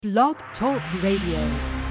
Blog Talk Radio.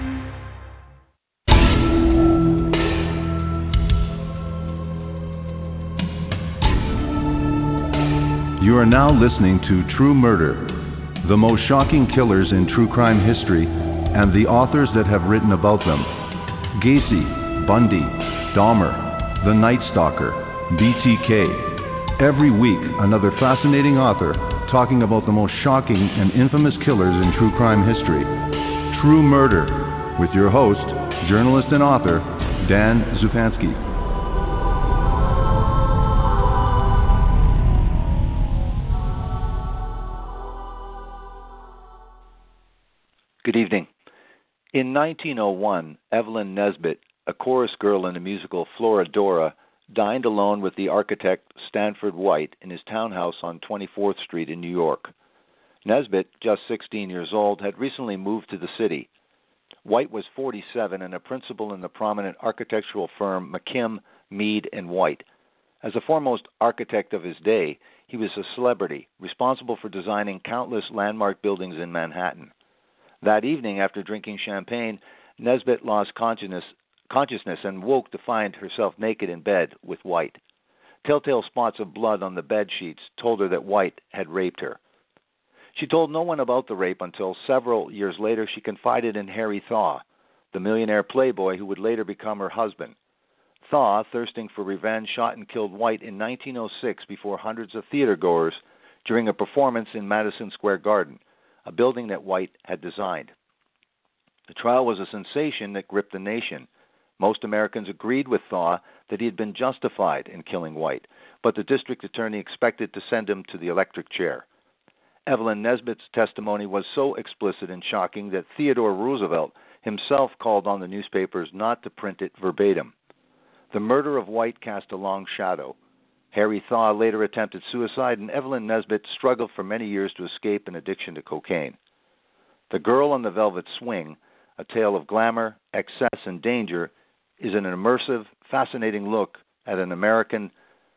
You are now listening to True Murder, the most shocking killers in true crime history, and the authors that have written about them. Gacy, Bundy, Dahmer, The Night Stalker, BTK. Every week, another fascinating author talking about the most shocking and infamous killers in true crime history. True Murder, with your host, journalist and author, Dan Zupansky. Good evening. In 1901, Evelyn Nesbit, a chorus girl in the musical Florodora, dined alone with the architect Stanford White in his townhouse on 24th Street in New York. Nesbit, just 16 years old, had recently moved to the city. White was 47 and a principal in the prominent architectural firm McKim, Mead & White. As a foremost architect of his day, he was a celebrity, responsible for designing countless landmark buildings in Manhattan. That evening, after drinking champagne, Nesbit lost consciousness and woke to find herself naked in bed with White. Telltale spots of blood on the bed sheets told her that White had raped her. She told no one about the rape until several years later she confided in Harry Thaw, the millionaire playboy who would later become her husband. Thaw, thirsting for revenge, shot and killed White in 1906 before hundreds of theatergoers during a performance in Madison Square Garden, a building that White had designed. The trial was a sensation that gripped the nation. Most Americans agreed with Thaw that he had been justified in killing White, but the district attorney expected to send him to the electric chair. Evelyn Nesbit's testimony was so explicit and shocking that Theodore Roosevelt himself called on the newspapers not to print it verbatim. The murder of White cast a long shadow. Harry Thaw later attempted suicide, and Evelyn Nesbit struggled for many years to escape an addiction to cocaine. The Girl on the Velvet Swing, a tale of glamour, excess, and danger, is an immersive, fascinating look at an America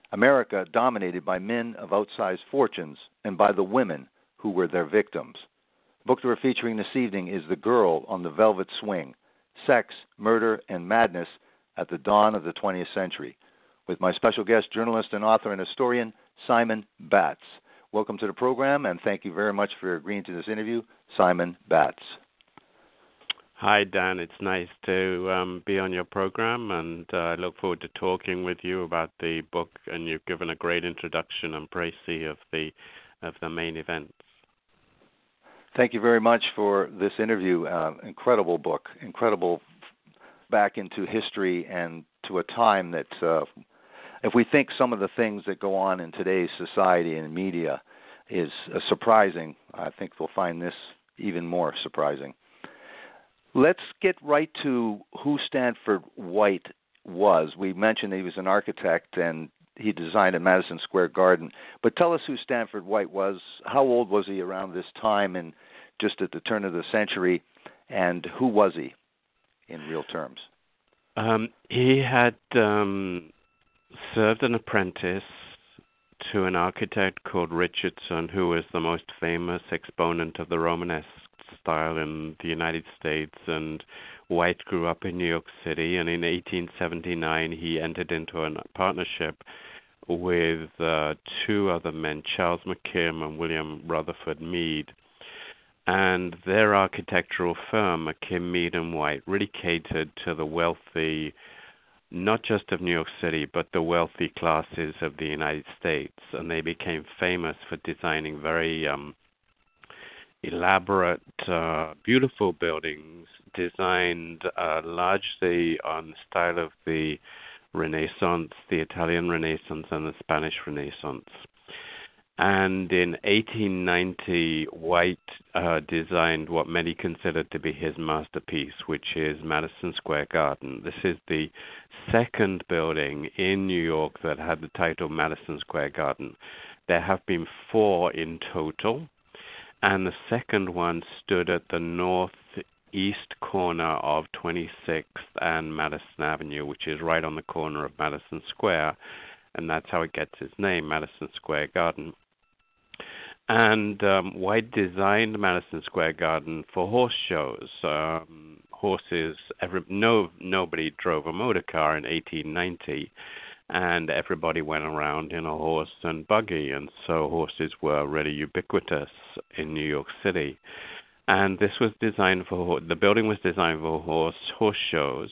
dominated by men of outsized fortunes and by the women who were their victims. The book that we're featuring this evening is The Girl on the Velvet Swing, Sex, Murder, and Madness at the Dawn of the 20th Century, with my special guest, journalist and author and historian, Simon Batz. Welcome to the program, and thank you very much for agreeing to this interview, Simon Batz. Hi, Dan. It's nice to be on your program, and I look forward to talking with you about the book. And you've given a great introduction and précis of the main events. Thank you very much for this interview. Incredible book, incredible back into history and to a time that, if we think some of the things that go on in today's society and media is surprising, I think we'll find this even more surprising. Let's get right to who Stanford White was. We mentioned that he was an architect and he designed at Madison Square Garden. But tell us who Stanford White was. How old was he around this time and just at the turn of the century? And who was he in real terms? He had served an apprentice to an architect called Richardson, who was the most famous exponent of the Romanesque style in the United States, and White grew up in New York City, and in 1879 he entered into a partnership with two other men, Charles McKim and William Rutherford Mead, and their architectural firm, McKim, Mead & White, really catered to the wealthy, not just of New York City, but the wealthy classes of the United States, and they became famous for designing very elaborate, beautiful buildings designed largely on the style of the Renaissance, the Italian Renaissance and the Spanish Renaissance. And in 1890, White designed what many consider to be his masterpiece, which is Madison Square Garden. This is the second building in New York that had the title Madison Square Garden. There have been four in total, and the second one stood at the northeast corner of 26th and Madison Avenue, which is right on the corner of Madison Square, and that's how it gets its name, Madison Square Garden. And White designed Madison Square Garden for horse shows. Horses, nobody drove a motor car in 1890, and everybody went around in a horse and buggy, and so horses were really ubiquitous in New York City. And this was designed the building was designed for horse shows.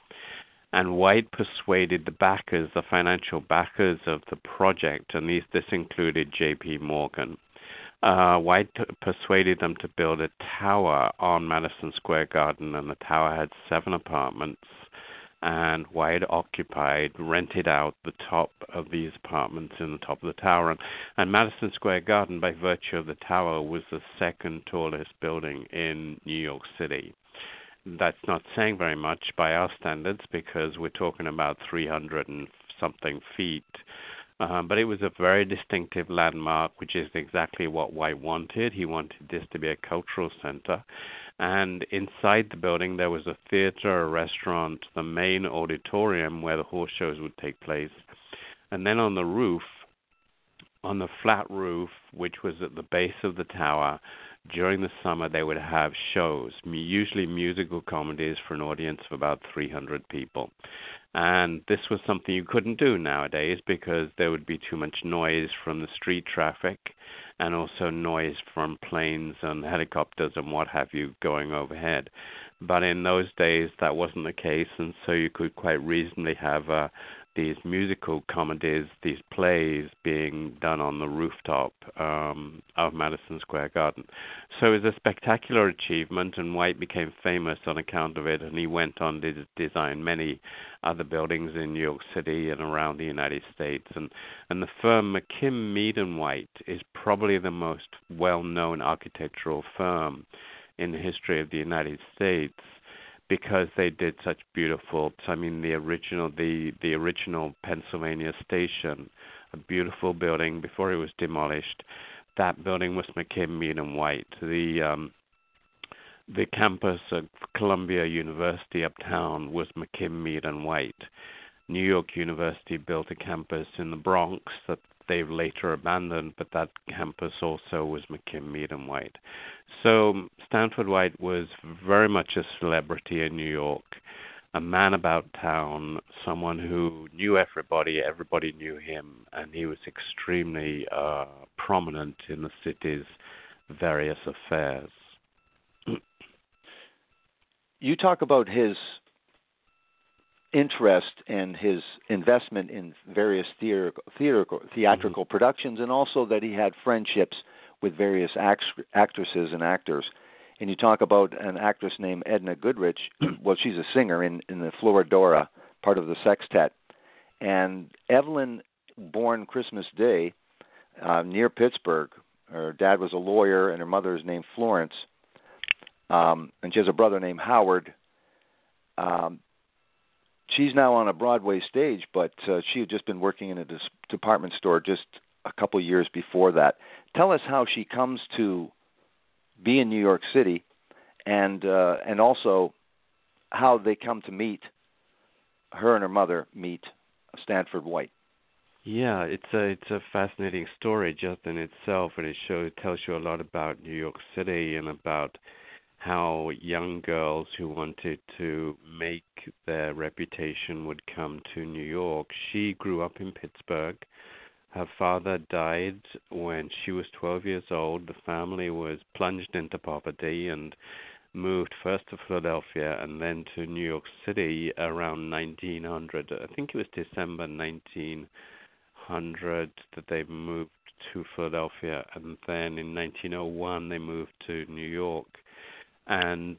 And White persuaded the backers, the financial backers of the project, and this included J.P. Morgan. White persuaded them to build a tower on Madison Square Garden, and the tower had 7 apartments. And White rented out the top of these apartments in the top of the tower. And Madison Square Garden, by virtue of the tower, was the second tallest building in New York City. That's not saying very much by our standards, because we're talking about 300 and something feet. But it was a very distinctive landmark, which is exactly what White wanted. He wanted this to be a cultural center. And inside the building, there was a theater, a restaurant, the main auditorium where the horse shows would take place. And then on the roof, on the flat roof, which was at the base of the tower, during the summer, they would have shows, usually musical comedies for an audience of about 300 people. And this was something you couldn't do nowadays because there would be too much noise from the street traffic and also noise from planes and helicopters and what have you going overhead. But in those days, that wasn't the case, and so you could quite reasonably have these musical comedies, these plays being done on the rooftop of Madison Square Garden. So it was a spectacular achievement, and White became famous on account of it, and he went on to design many other buildings in New York City and around the United States. And the firm McKim, Mead & White is probably the most well-known architectural firm in the history of the United States, because they did such beautiful. The original Pennsylvania Station, a beautiful building before it was demolished. That building was McKim, Mead & White. The campus of Columbia University uptown was McKim, Mead & White. New York University built a campus in the Bronx that they've later abandoned, but that campus also was McKim, Mead & White. So Stanford White was very much a celebrity in New York, a man about town, someone who knew everybody knew him, and he was extremely prominent in the city's various affairs. You talk about his interest and his investment in various theatrical productions, and also that he had friendships with various actresses and actors. And you talk about an actress named Edna Goodrich. Well, she's a singer in the Florodora, part of the sextet. And Evelyn, born Christmas Day, near Pittsburgh. Her dad was a lawyer, and her mother is named Florence. And she has a brother named Howard. She's now on a Broadway stage, but she had just been working in a department store just a couple years before that. Tell us how she comes to be in New York City, and also how they come to meet. Her and her mother meet Stanford White. Yeah, it's a fascinating story just in itself, and it tells you a lot about New York City and about how young girls who wanted to make their reputation would come to New York. She grew up in Pittsburgh. Her father died when she was 12 years old. The family was plunged into poverty and moved first to Philadelphia and then to New York City around 1900. I think it was December 1900 that they moved to Philadelphia, and then in 1901 they moved to New York. And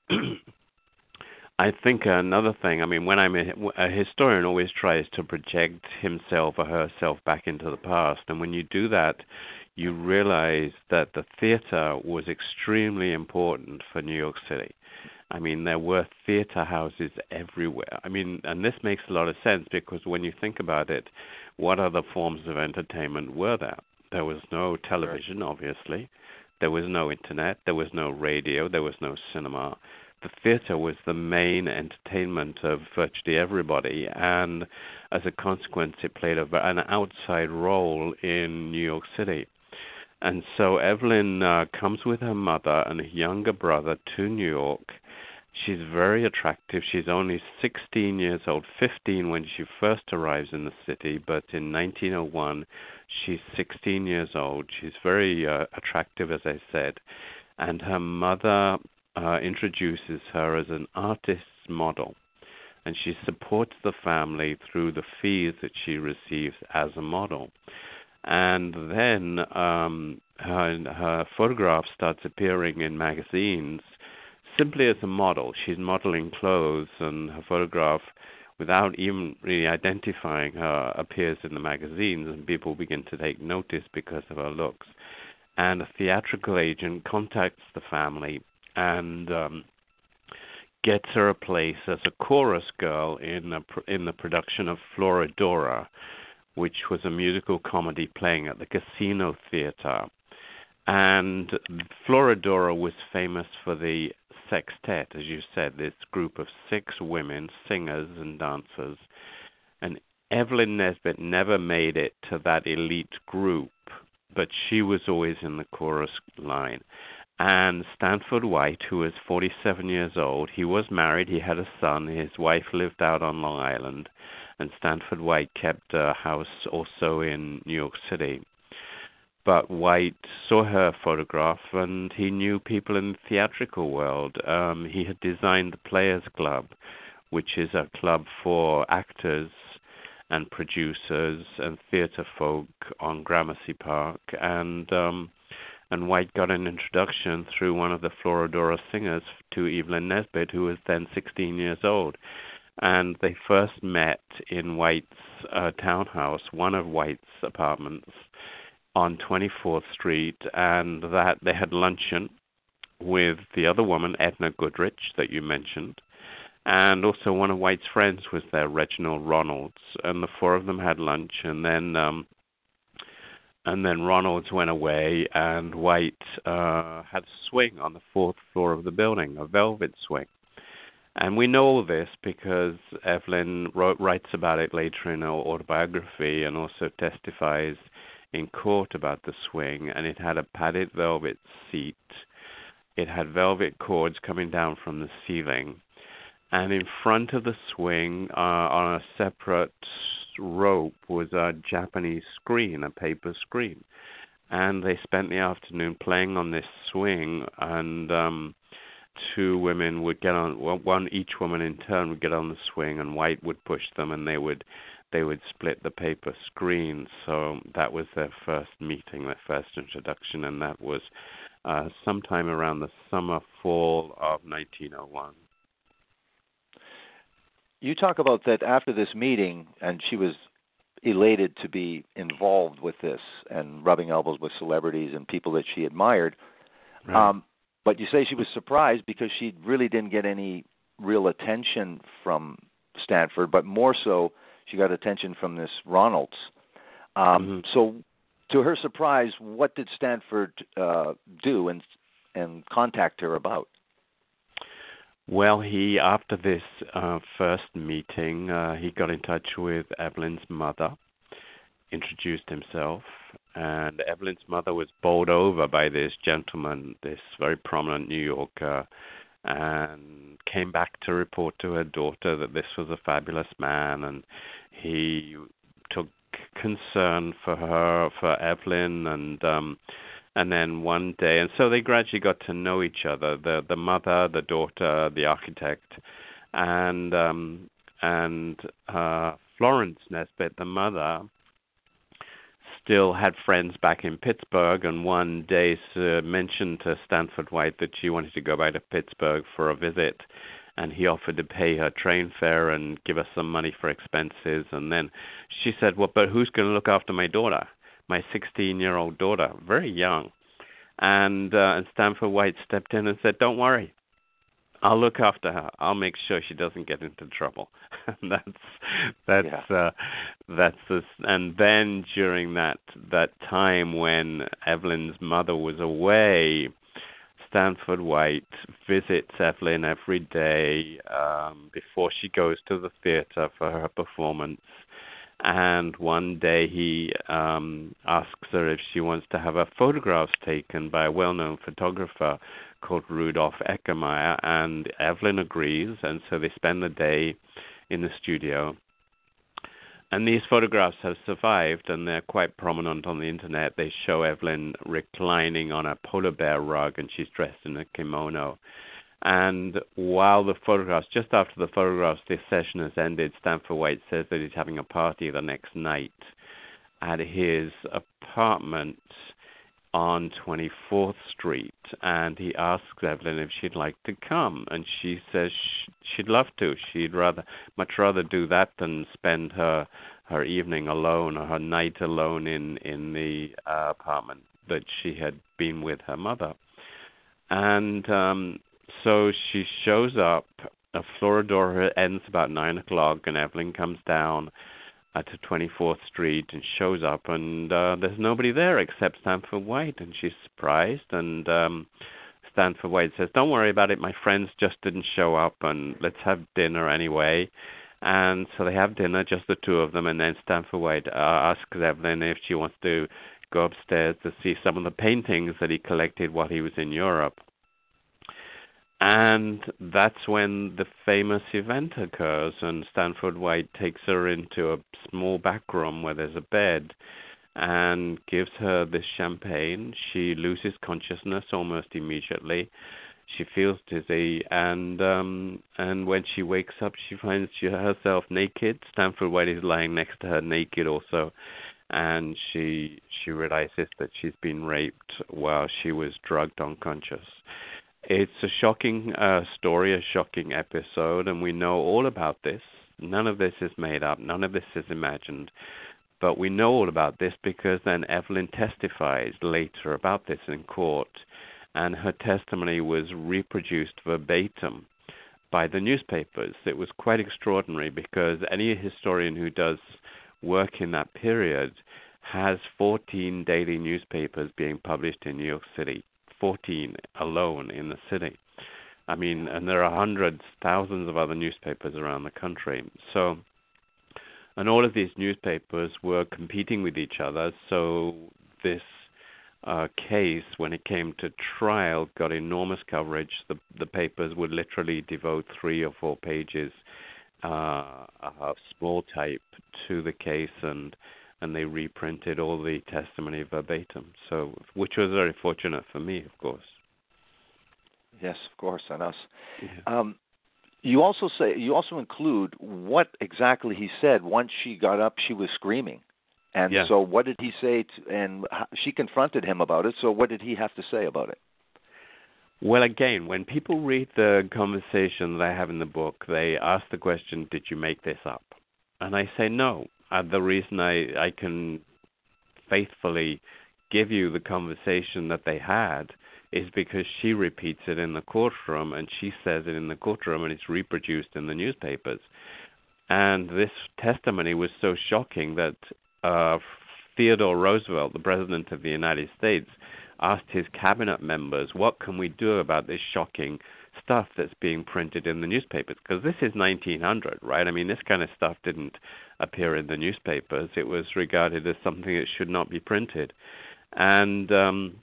I think another thing, when a historian always tries to project himself or herself back into the past, and when you do that, you realize that the theater was extremely important for New York City. There were theater houses everywhere. And this makes a lot of sense, because when you think about it, what other forms of entertainment were there? There was no television, obviously. There was no internet. There was no radio. There was no cinema. The theater was the main entertainment of virtually everybody, and as a consequence, it played an outside role in New York City. And so Evelyn comes with her mother and a younger brother to New York. She's very attractive. She's only 16 years old, 15 when she first arrives in the city, but in 1901, she's 16 years old. She's very attractive, as I said. And her mother introduces her as an artist's model. And she supports the family through the fees that she receives as a model. And then her photograph starts appearing in magazines simply as a model. She's modeling clothes, and her photograph, without even really identifying her, appears in the magazines, and people begin to take notice because of her looks. And a theatrical agent contacts the family and gets her a place as a chorus girl in the production of Florodora, which was a musical comedy playing at the Casino Theater. And Florodora was famous for the sextet, as you said, this group of 6 women, singers and dancers. And Evelyn Nesbit never made it to that elite group, but she was always in the chorus line. And Stanford White, who was 47 years old, he was married, he had a son, his wife lived out on Long Island, and Stanford White kept a house also in New York City. But White saw her photograph, and he knew people in the theatrical world. He had designed the Players Club, which is a club for actors and producers and theater folk on Gramercy Park. And White got an introduction through one of the Florodora singers to Evelyn Nesbit, who was then 16 years old. And they first met in White's townhouse, one of White's apartments, on 24th Street, and that they had luncheon with the other woman, Edna Goodrich, that you mentioned, and also one of White's friends was there, Reginald Ronalds, and the 4 of them had lunch, and then Ronalds went away, and White had a swing on the 4th floor of the building, a velvet swing. And we know all this because Evelyn writes about it later in her autobiography and also testifies in court about the swing, and it had a padded velvet seat. It had velvet cords coming down from the ceiling. And in front of the swing, on a separate rope, was a Japanese screen, a paper screen. And they spent the afternoon playing on this swing, and 2 women would get on, each woman in turn would get on the swing, and White would push them, and they would split the paper screen. So that was their first meeting, their first introduction, and that was sometime around the fall of 1901. You talk about that after this meeting, and she was elated to be involved with this and rubbing elbows with celebrities and people that she admired. Right. But you say she was surprised because she really didn't get any real attention from Stanford, but more so she got attention from this Ronalds. So to her surprise, what did Stanford do and contact her about? Well, after this first meeting, he got in touch with Evelyn's mother, introduced himself, and Evelyn's mother was bowled over by this gentleman, this very prominent New Yorker, and came back to report to her daughter that this was a fabulous man, and he took concern for her, for Evelyn, and then one day, and so they gradually got to know each other, the mother, the daughter, the architect, and Florence Nesbit, the mother, still had friends back in Pittsburgh, and one day mentioned to Stanford White that she wanted to go back to Pittsburgh for a visit, and he offered to pay her train fare and give us some money for expenses. And then she said, well, but who's going to look after my daughter, my 16-year-old daughter, very young? And Stanford White stepped in and said, don't worry, I'll look after her. I'll make sure she doesn't get into trouble. And and then during that time when Evelyn's mother was away, Stanford White visits Evelyn every day before she goes to the theater for her performance. And one day he asks her if she wants to have her photographs taken by a well-known photographer called Rudolf Eckermeyer, and Evelyn agrees, and so they spend the day in the studio. And these photographs have survived, and they're quite prominent on the internet. They show Evelyn reclining on a polar bear rug, and she's dressed in a kimono. And while just after the photographs, this session has ended, Stanford White says that he's having a party the next night at his apartment on 24th Street, and he asks Evelyn if she'd like to come, and she says she'd love to. She'd much rather do that than spend her evening alone or her night alone in the apartment that she had been with her mother. And so she shows up. A Florodora ends about 9 o'clock, and Evelyn comes down to 24th Street and shows up, and there's nobody there except Stanford White, and she's surprised. And Stanford White says, "Don't worry about it. My friends just didn't show up, and let's have dinner anyway." And so they have dinner, just the two of them, and then Stanford White asks Evelyn if she wants to go upstairs to see some of the paintings that he collected while he was in Europe. And that's when the famous event occurs, and Stanford White takes her into a small back room where there's a bed and gives her this champagne. She loses consciousness almost immediately. She feels dizzy, and when she wakes up, she finds herself naked. Stanford White is lying next to her naked also, and she realizes that she's been raped while she was drugged unconscious. It's a shocking story, a shocking episode, and we know all about this. None of this is made up. None of this is imagined. But we know all about this because then Evelyn testifies later about this in court, and her testimony was reproduced verbatim by the newspapers. It was quite extraordinary because any historian who does work in that period has 14 daily newspapers being published in New York City. 14 alone in the city. I mean, and there are hundreds, thousands of other newspapers around the country. So, and all of these newspapers were competing with each other. So this case, when it came to trial, got enormous coverage. The papers would literally devote 3 or 4 pages of small type to the case, and they reprinted all the testimony verbatim. So, which was very fortunate for me, of course. Yes, of course, and us. Yeah. You also include what exactly he said. Once she got up, she was screaming, and yeah. So what did he say? And she confronted him about it. So what did he have to say about it? Well, again, when people read the conversation that I have in the book, they ask the question, "Did you make this up?" And I say no. The reason I can faithfully give you the conversation that they had is because she repeats it in the courtroom, and she says it in the courtroom, and it's reproduced in the newspapers. And this testimony was so shocking that Theodore Roosevelt, the President of the United States, asked his cabinet members, what can we do about this shocking stuff that's being printed in the newspapers? Because this is 1900, right? I mean, this kind of stuff didn't appear in the newspapers. It was regarded as something that should not be printed. And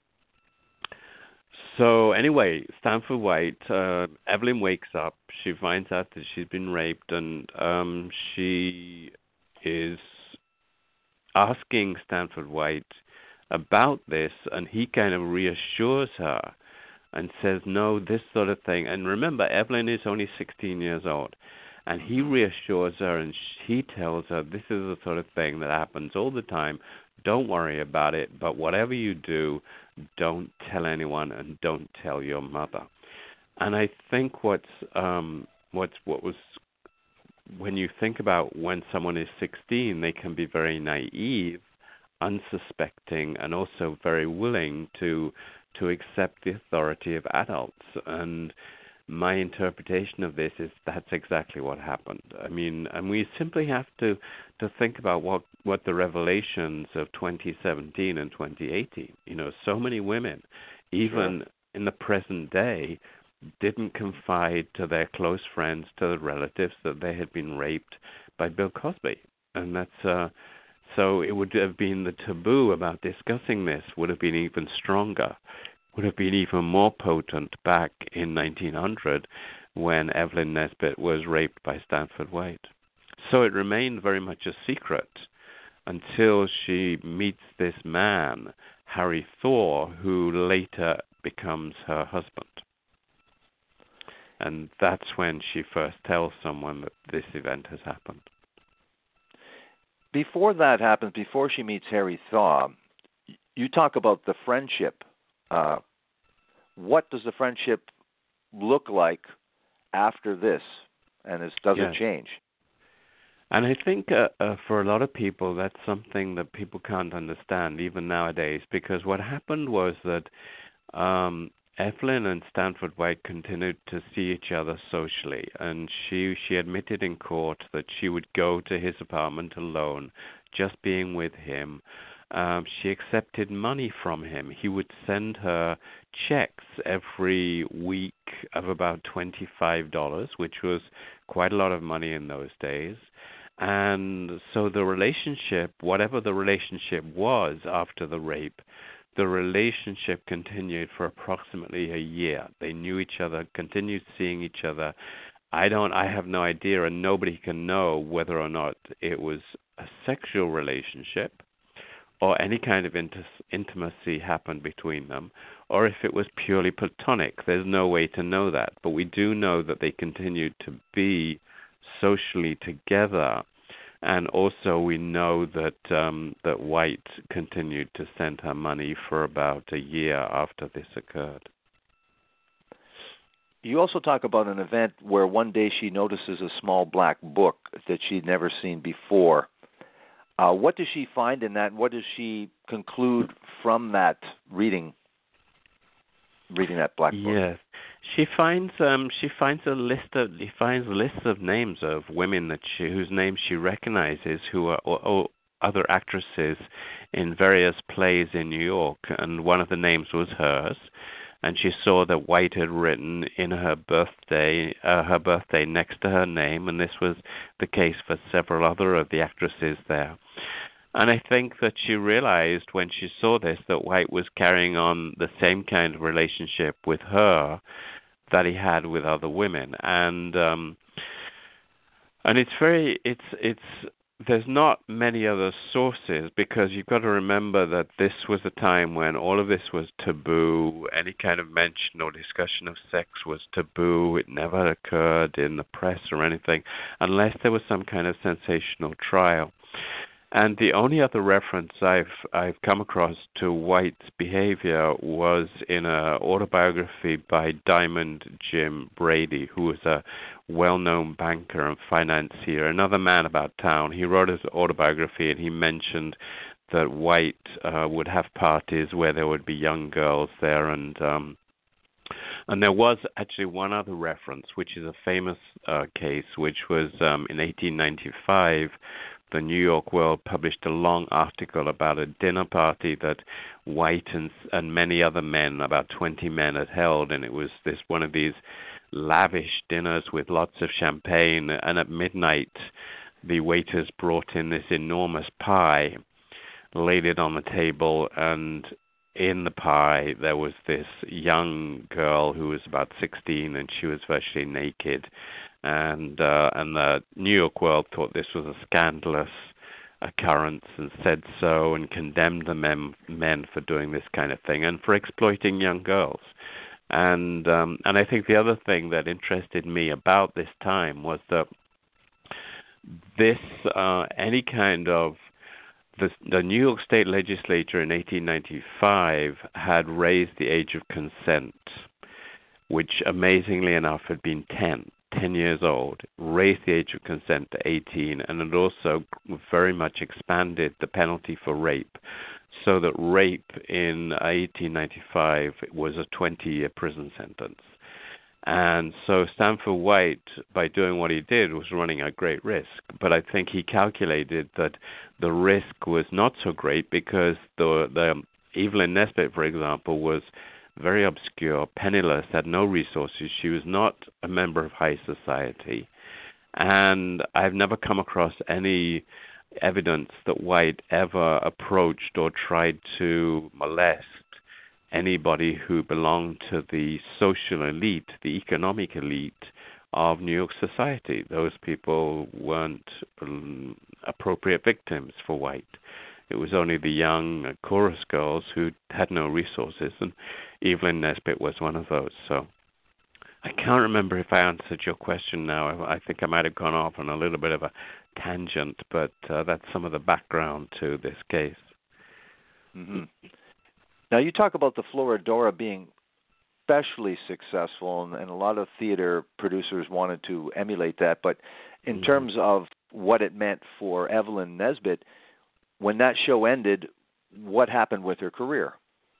so anyway, Stanford White, Evelyn wakes up. She finds out that she's been raped, and she is asking Stanford White about this, and he kind of reassures her and says, no, this sort of thing. And remember, Evelyn is only 16 years old. And he reassures her, and he tells her, this is the sort of thing that happens all the time. Don't worry about it, but whatever you do, don't tell anyone, and don't tell your mother. And I think what was, when you think about when someone is 16, they can be very naive, unsuspecting, and also very willing to accept the authority of adults. And my interpretation of this is that's exactly what happened. I mean, and we simply have to think about what the revelations of 2017 and 2018, so many women, even in the present day, didn't confide to their close friends, to the relatives, that they had been raped by Bill Cosby. And that's so it would have been the taboo about discussing this would have been even stronger, would have been even more potent back in 1900 when Evelyn Nesbit was raped by Stanford White. So it remained very much a secret until she meets this man, Harry Thor, who later becomes her husband. And that's when she first tells someone that this event has happened. Before that happens, before she meets Harry Thaw, you talk about the friendship. What does the friendship look like after this? And does it change? And I think for a lot of people, that's something that people can't understand, even nowadays, because what happened was that Evelyn and Stanford White continued to see each other socially, and she admitted in court that she would go to his apartment alone, just being with him. She accepted money from him. He would send her checks every week of about $25, which was quite a lot of money in those days. And so the relationship, whatever the relationship was after the rape, the relationship continued for approximately a year. They knew each other, continued seeing each other. I have no idea, and nobody can know whether or not it was a sexual relationship or any kind of intimacy happened between them, or if it was purely platonic. There's no way to know that. But we do know that they continued to be socially together. And also we know that that White continued to send her money for about a year after this occurred. You also talk about an event where one day she notices a small black book that she'd never seen before. What does she find in that? What does she conclude from that reading that black book? Yes. She finds lists of names of women whose names she recognizes, who are or other actresses in various plays in New York, and one of the names was hers. And she saw that White had written in her birthday next to her name, and this was the case for several other of the actresses there. And I think that she realized when she saw this that White was carrying on the same kind of relationship with her that he had with other women, and there's not many other sources, because you've got to remember that this was a time when all of this was taboo. Any kind of mention or discussion of sex was taboo. It never occurred in the press or anything unless there was some kind of sensational trial. And the only other reference I've come across to White's behavior was in an autobiography by Diamond Jim Brady, who was a well-known banker and financier, another man about town. He wrote his autobiography, and he mentioned that White would have parties where there would be young girls there, and there was actually one other reference, which is a famous case, which was in 1895. The New York World published a long article about a dinner party that White and many other men, about 20 men, had held, and it was one of these lavish dinners with lots of champagne, and at midnight the waiters brought in this enormous pie, laid it on the table, and in the pie there was this young girl who was about 16, and she was virtually naked. And the New York World thought this was a scandalous occurrence and said so, and condemned the men for doing this kind of thing and for exploiting young girls. And I think the other thing that interested me about this time was that the New York State Legislature in 1895 had raised the age of consent, which amazingly enough had been 10 years old, raised the age of consent to 18, and it also very much expanded the penalty for rape, so that rape in 1895 was a 20-year prison sentence. And so Stanford White, by doing what he did, was running a great risk. But I think he calculated that the risk was not so great because the Evelyn Nesbit, for example, was very obscure, penniless, had no resources. She was not a member of high society. And I've never come across any evidence that White ever approached or tried to molest anybody who belonged to the social elite, the economic elite of New York society. Those people weren't appropriate victims for White. It was only the young chorus girls who had no resources, and Evelyn Nesbit was one of those. So I can't remember if I answered your question now. I think I might have gone off on a little bit of a tangent, but that's some of the background to this case. Mm-hmm. Now, you talk about the Florodora being especially successful, and a lot of theater producers wanted to emulate that, but in terms of what it meant for Evelyn Nesbit, when that show ended, what happened with her career?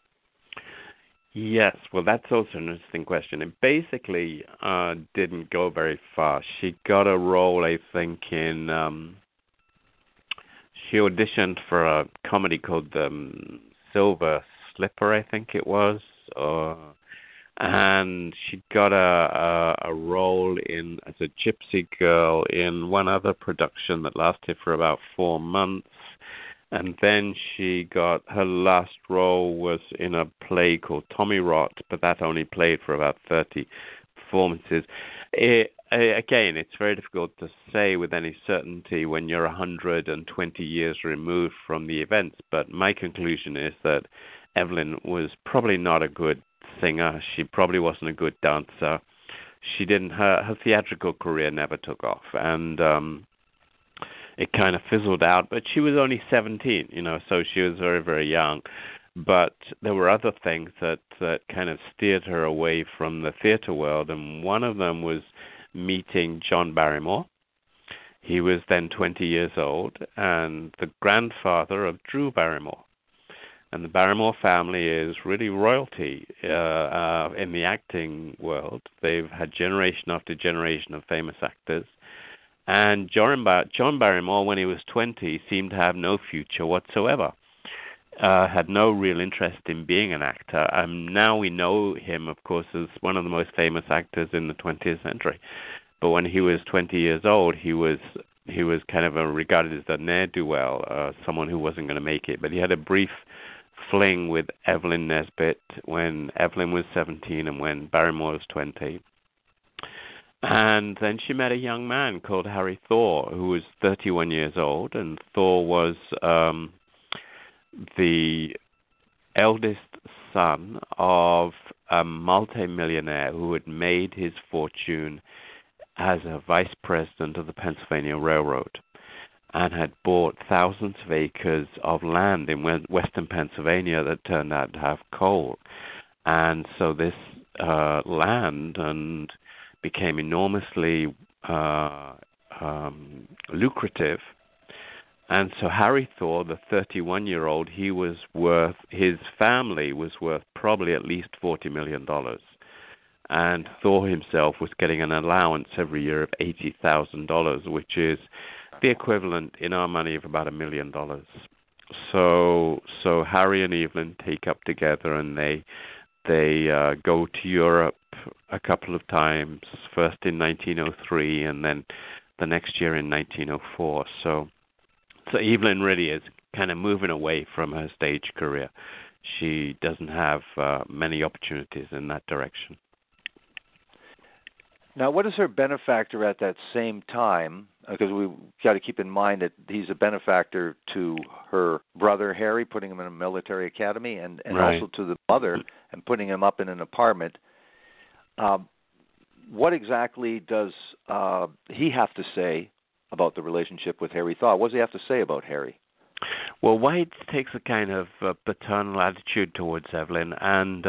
Yes, well, that's also an interesting question. It basically didn't go very far. She got a role, I think, she auditioned for a comedy called Silver Slipper, I think it was, and she got a role as a gypsy girl in one other production that lasted for about 4 months. And then she got her last role was in a play called Tommy Rot, but that only played for about 30 performances. Again, it's very difficult to say with any certainty when you're 120 years removed from the events, but my conclusion is that Evelyn was probably not a good singer. She probably wasn't a good dancer. She didn't. Her theatrical career never took off, and it kind of fizzled out, but she was only 17, so she was very, very young. But there were other things that kind of steered her away from the theater world, and one of them was meeting John Barrymore. He was then 20 years old and the grandfather of Drew Barrymore. And the Barrymore family is really royalty in the acting world. They've had generation after generation of famous actors. And John Barrymore, when he was 20, seemed to have no future whatsoever. Had no real interest in being an actor. Now we know him, of course, as one of the most famous actors in the 20th century. But when he was 20 years old, he was kind of regarded as a ne'er-do-well, someone who wasn't going to make it. But he had a brief fling with Evelyn Nesbit when Evelyn was 17 and when Barrymore was 20. And then she met a young man called Harry Thor, who was 31 years old, and Thor was the eldest son of a multimillionaire who had made his fortune as a vice president of the Pennsylvania Railroad and had bought thousands of acres of land in western Pennsylvania that turned out to have coal. And so this land became enormously lucrative. And so Harry Thor, the 31-year-old, his family was worth probably at least $40 million. And Thor himself was getting an allowance every year of $80,000, which is the equivalent in our money of about $1 million. So Harry and Evelyn take up together, and they go to Europe a couple of times, first in 1903 and then the next year in 1904. So Evelyn really is kind of moving away from her stage career. She doesn't have many opportunities in that direction. Now, what is her benefactor at that same time? Because we've got to keep in mind that he's a benefactor to her brother, Harry, putting him in a military academy, and right. also to the mother and putting him up in an apartment. What exactly does he have to say about the relationship with Harry Thor? What does he have to say about Harry? Well, White takes a kind of paternal attitude towards Evelyn, and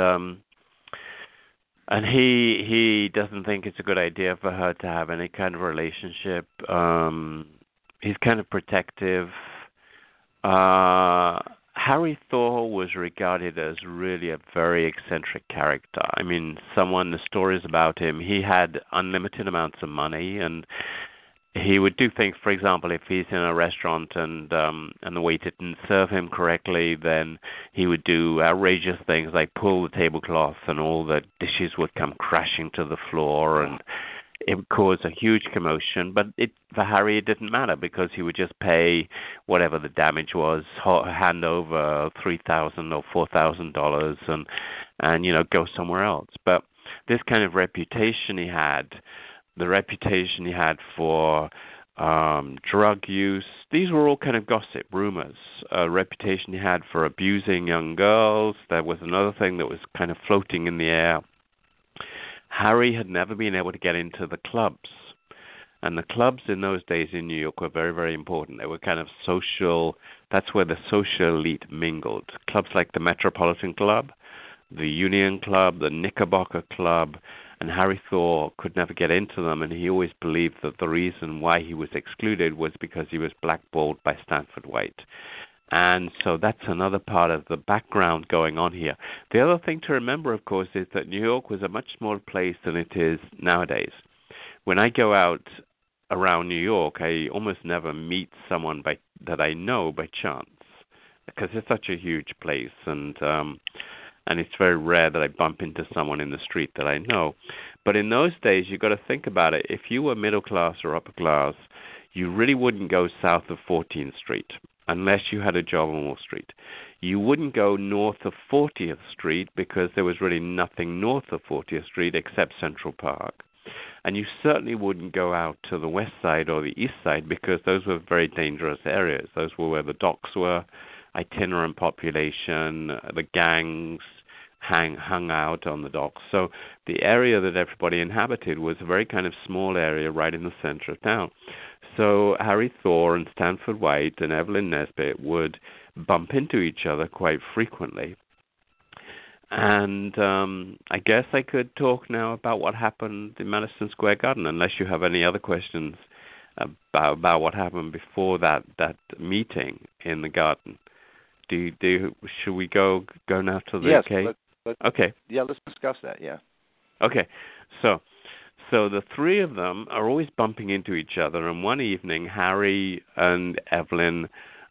he doesn't think it's a good idea for her to have any kind of relationship. He's kind of protective. Harry Thor was regarded as really a very eccentric character. I mean, the stories about him, he had unlimited amounts of money, and he would do things, for example, if he's in a restaurant and the waiter didn't serve him correctly, then he would do outrageous things like pull the tablecloth and all the dishes would come crashing to the floor. And it caused a huge commotion, but for Harry it didn't matter because he would just pay whatever the damage was, hand over $3,000 or $4,000, and go somewhere else. But this kind of reputation he had, the reputation he had for drug use, these were all kind of gossip, rumors. A reputation he had for abusing young girls, that was another thing that was kind of floating in the air. Harry had never been able to get into the clubs. And the clubs in those days in New York were very, very important. They were kind of social, that's where the social elite mingled. Clubs like the Metropolitan Club, the Union Club, the Knickerbocker Club, and Harry Thor could never get into them, and he always believed that the reason why he was excluded was because he was blackballed by Stanford White. And so that's another part of the background going on here. The other thing to remember, of course, is that New York was a much smaller place than it is nowadays. When I go out around New York, I almost never meet someone that I know by chance, because it's such a huge place, and it's very rare that I bump into someone in the street that I know. But in those days, you've got to think about it. If you were middle class or upper class, you really wouldn't go south of 14th Street unless you had a job on Wall Street. You wouldn't go north of 40th Street because there was really nothing north of 40th Street except Central Park. And you certainly wouldn't go out to the west side or the east side because those were very dangerous areas. Those were where the docks were, itinerant population, the gangs hung out on the docks. So the area that everybody inhabited was a very kind of small area right in the center of town. So Harry Thor and Stanford White and Evelyn Nesbit would bump into each other quite frequently. And I guess I could talk now about what happened in Madison Square Garden, unless you have any other questions about what happened before that meeting in the garden. Should we go now to the case? Okay. Yeah, let's discuss that. Yeah. Okay. So the three of them are always bumping into each other, and one evening Harry and Evelyn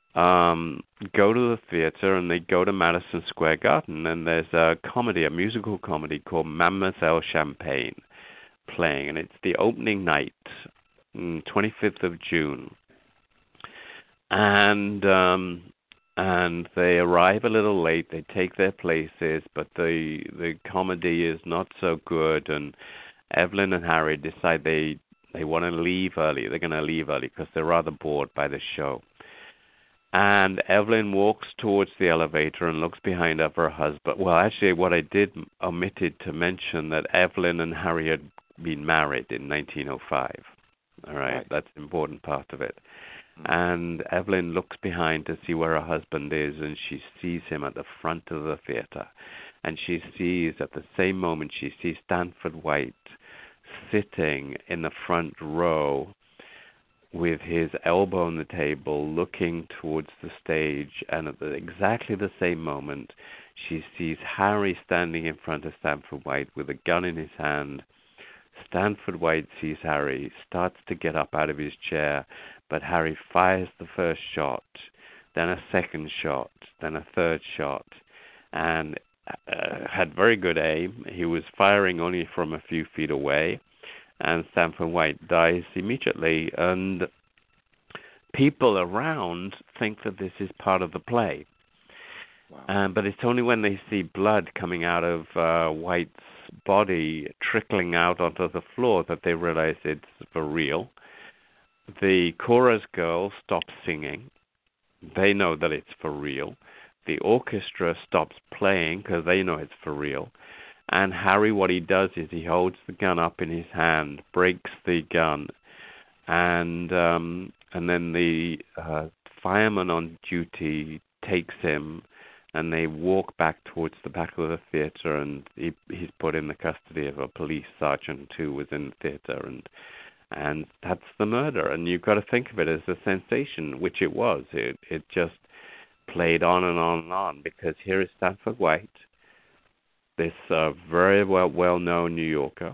go to the theater, and they go to Madison Square Garden, and there's a musical comedy called Mademoiselle Champagne playing, and it's the opening night, 25th of June. And they arrive a little late. They take their places, but the comedy is not so good. And Evelyn and Harry decide they want to leave early. They're going to leave early because they're rather bored by the show. And Evelyn walks towards the elevator and looks behind her for her husband. Well, actually, what I omitted to mention that Evelyn and Harry had been married in 1905. All right, that's an important part of it. And Evelyn looks behind to see where her husband is, and she sees him at the front of the theater. And she sees, at the same moment, she sees Stanford White sitting in the front row with his elbow on the table, looking towards the stage. And at exactly the same moment, she sees Harry standing in front of Stanford White with a gun in his hand. Stanford White sees Harry, starts to get up out of his chair, but Harry fires the first shot, then a second shot, then a third shot, and had very good aim. He was firing only from a few feet away, and Stanford White dies immediately. And people around think that this is part of the play. Wow. But it's only when they see blood coming out of White's body trickling out onto the floor that they realize it's for real. The chorus girl stops singing. They know that it's for real. The orchestra stops playing because they know it's for real. And Harry, what he does is he holds the gun up in his hand, breaks the gun, and then the fireman on duty takes him, and they walk back towards the back of the theater, and he's put in the custody of a police sergeant who was in the theater, and that's the murder. And you've got to think of it as a sensation, which it was. It just played on and on and on, because here is Stanford White, this very well-known New Yorker.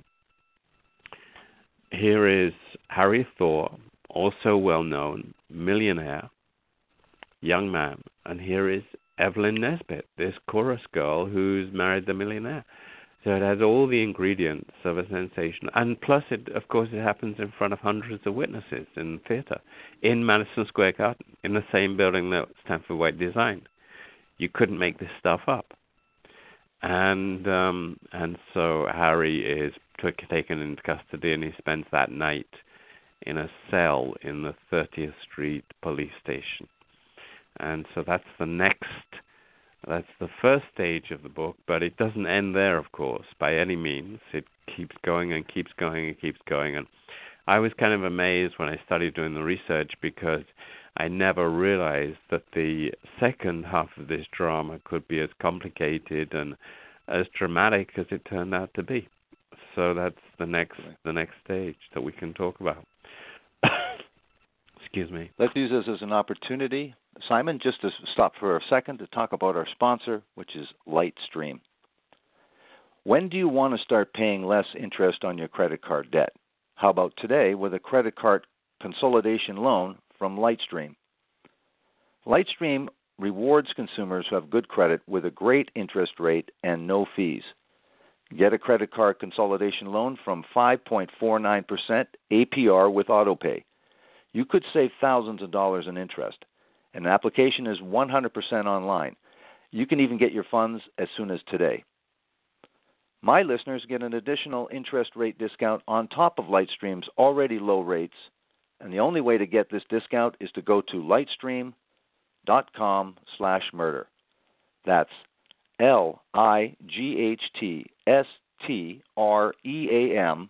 Here is Harry Thor, also well-known, millionaire, young man. And here is Evelyn Nesbit, this chorus girl who's married the millionaire. So it has all the ingredients of a sensation. And plus, of course, it happens in front of hundreds of witnesses in theater, in Madison Square Garden, in the same building that Stanford White designed. You couldn't make this stuff up. And so Harry is taken into custody, and he spends that night in a cell in the 30th Street police station. And so that's the first stage of the book, but it doesn't end there, of course, by any means. It keeps going and keeps going and keeps going. And I was kind of amazed when I started doing the research, because I never realized that the second half of this drama could be as complicated and as dramatic as it turned out to be. So that's the next stage that we can talk about. Excuse me. Let's use this as an opportunity, Simon, just to stop for a second to talk about our sponsor, which is Lightstream. When do you want to start paying less interest on your credit card debt? How about today with a credit card consolidation loan from Lightstream? Lightstream rewards consumers who have good credit with a great interest rate and no fees. Get a credit card consolidation loan from 5.49% APR with AutoPay. You could save thousands of dollars in interest. An application is 100% online. You can even get your funds as soon as today. My listeners get an additional interest rate discount on top of Lightstream's already low rates, and the only way to get this discount is to go to lightstream.com/murder. That's LIGHTSTREAM,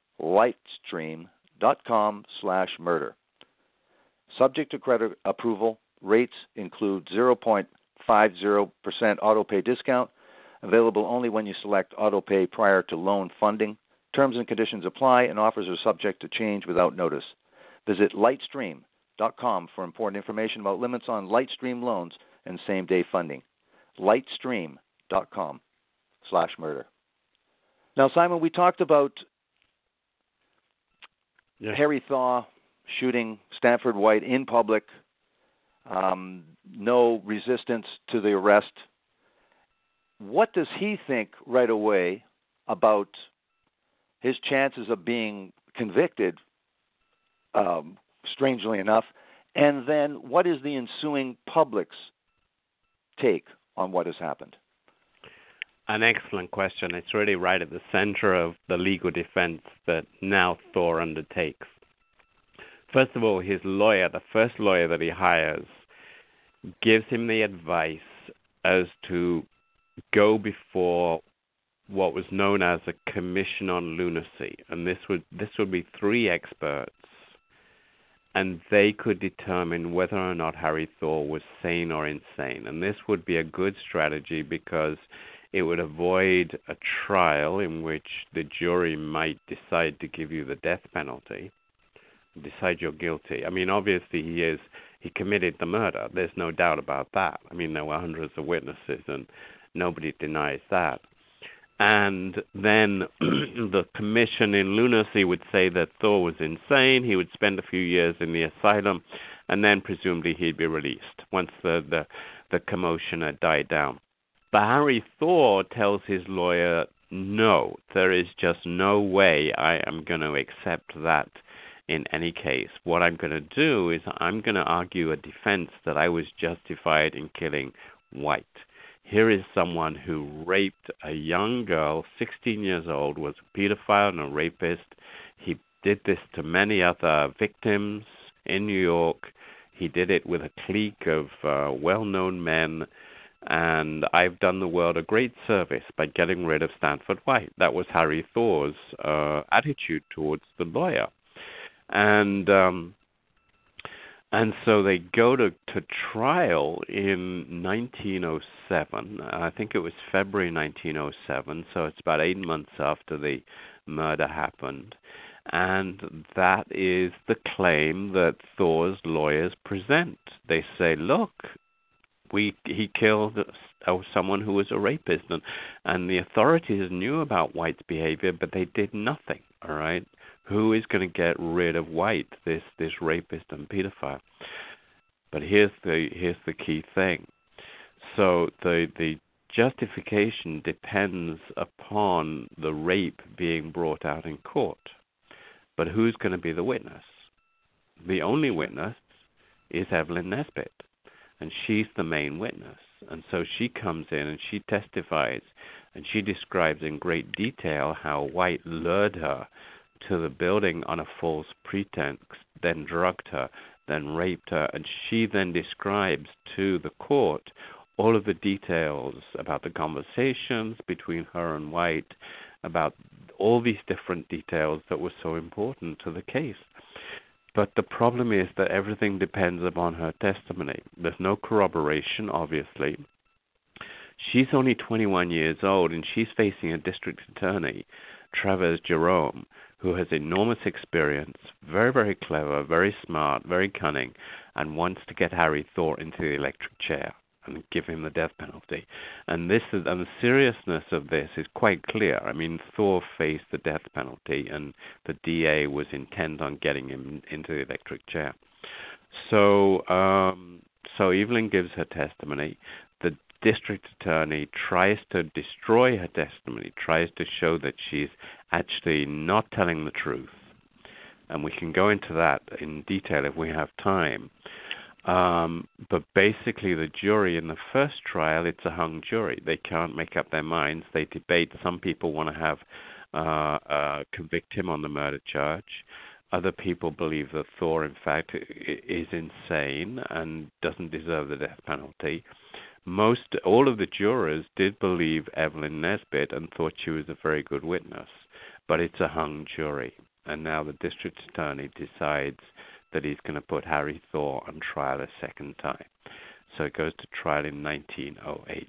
lightstream.com/murder. Subject to credit approval, rates include 0.50% AutoPay discount, available only when you select AutoPay prior to loan funding. Terms and conditions apply, and offers are subject to change without notice. Visit lightstream.com for important information about limits on Lightstream loans and same-day funding. lightstream.com/murder. Now, Simon, we talked about Harry Thaw shooting Stanford White in public, no resistance to the arrest. What does he think right away about his chances of being convicted, strangely enough? And then what is the ensuing public's take on what has happened? An excellent question. It's really right at the center of the legal defense that now Thor undertakes. First of all, his lawyer, the first lawyer that he hires, gives him the advice as to go before what was known as a commission on lunacy, and this would be 3 experts, and they could determine whether or not Harry Thaw was sane or insane. And this would be a good strategy because it would avoid a trial in which the jury might decide to give you the death penalty, decide you're guilty. I mean, obviously he committed the murder. There's no doubt about that. I mean, there were hundreds of witnesses, and nobody denies that. And then the commission in lunacy would say that Thor was insane. He would spend a few years in the asylum, and then presumably he'd be released once the commotion had died down. But Harry Thaw tells his lawyer, no, there is just no way I am going to accept that in any case. What I'm going to do is I'm going to argue a defense that I was justified in killing White. Here is someone who raped a young girl, 16 years old, was a pedophile and a rapist. He did this to many other victims in New York. He did it with a clique of well-known men, and I've done the world a great service by getting rid of Stanford White. That was Harry Thaw's attitude towards the lawyer. And so they go to trial in 1907. I think it was February 1907, so it's about 8 months after the murder happened. And that is the claim that Thor's lawyers present. They say, look, he killed someone who was a rapist, and the authorities knew about White's behavior, but they did nothing, all right? Who is going to get rid of White, this rapist and pedophile? But here's the key thing. So the justification depends upon the rape being brought out in court. But who's going to be the witness? The only witness is Evelyn Nesbit, and she's the main witness. And so she comes in and she testifies, and she describes in great detail how White lured her to the building on a false pretense, then drugged her, then raped her, and she then describes to the court all of the details about the conversations between her and White, about all these different details that were so important to the case. But the problem is that everything depends upon her testimony. There's no corroboration, obviously. She's only 21 years old, and she's facing a district attorney, Travers Jerome, who has enormous experience, very, very clever, very smart, very cunning, and wants to get Harry Thor into the electric chair and give him the death penalty. And the seriousness of this is quite clear. I mean, Thor faced the death penalty, and the DA was intent on getting him into the electric chair. So Evelyn gives her testimony. The district attorney tries to destroy her testimony, tries to show that she's actually not telling the truth. And we can go into that in detail if we have time. But basically, the jury in the first trial, it's a hung jury. They can't make up their minds. They debate. Some people want to have convict him on the murder charge. Other people believe that Thor, in fact, is insane and doesn't deserve the death penalty. All of the jurors did believe Evelyn Nesbit and thought she was a very good witness. But it's a hung jury. And now the district attorney decides that he's going to put Harry Thor on trial a second time. So it goes to trial in 1908.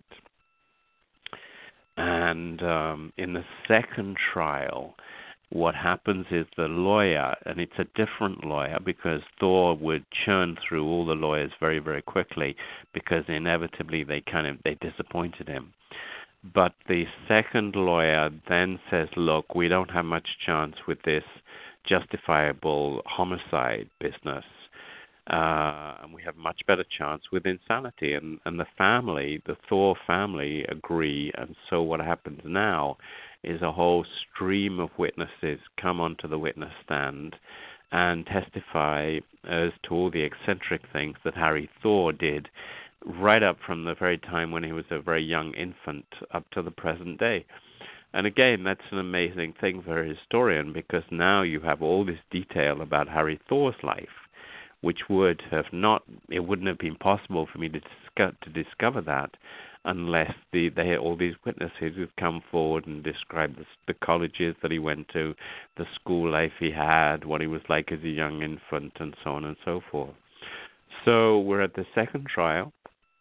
And in the second trial, what happens is the lawyer, and it's a different lawyer because Thor would churn through all the lawyers very, very quickly because inevitably they disappointed him. But the second lawyer then says, look, we don't have much chance with this justifiable homicide business, and we have much better chance with insanity. And the Thor family agree, and so what happens now is a whole stream of witnesses come onto the witness stand and testify as to all the eccentric things that Harry Thor did right up from the very time when he was a very young infant up to the present day. And again, that's an amazing thing for a historian because now you have all this detail about Harry Thor's life, which wouldn't have been possible for me to discover that unless they had all these witnesses who've come forward and described the colleges that he went to, the school life he had, what he was like as a young infant, and so on and so forth. So we're at the second trial.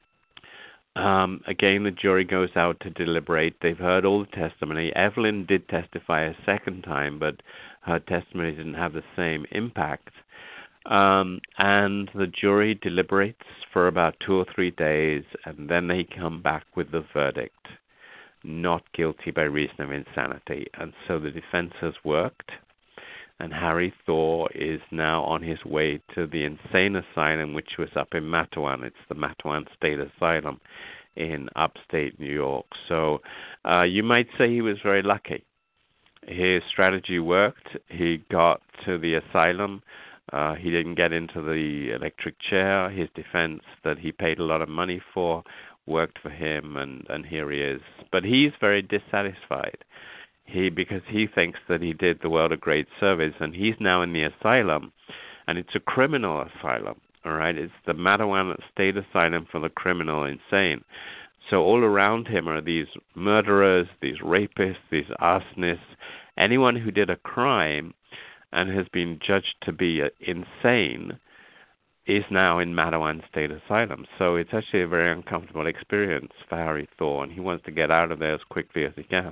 Again, the jury goes out to deliberate. They've heard all the testimony. Evelyn did testify a second time, but her testimony didn't have the same impact. And the jury deliberates for about 2 or 3 days, and then they come back with the verdict, not guilty by reason of insanity. And so the defense has worked, and Harry Thor is now on his way to the insane asylum, which was up in Matewan. It's the Matewan State Asylum in upstate New York. So you might say he was very lucky. His strategy worked. He got to the asylum. He didn't get into the electric chair. His defense that he paid a lot of money for worked for him, and here he is. But he's very dissatisfied. Because he thinks that he did the world a great service, and he's now in the asylum, and it's a criminal asylum, all right? It's the Matewan State Asylum for the criminal insane. So all around him are these murderers, these rapists, these arsonists, anyone who did a crime and has been judged to be insane is now in Matewan State Asylum. So it's actually a very uncomfortable experience for Harry Thor, and he wants to get out of there as quickly as he can.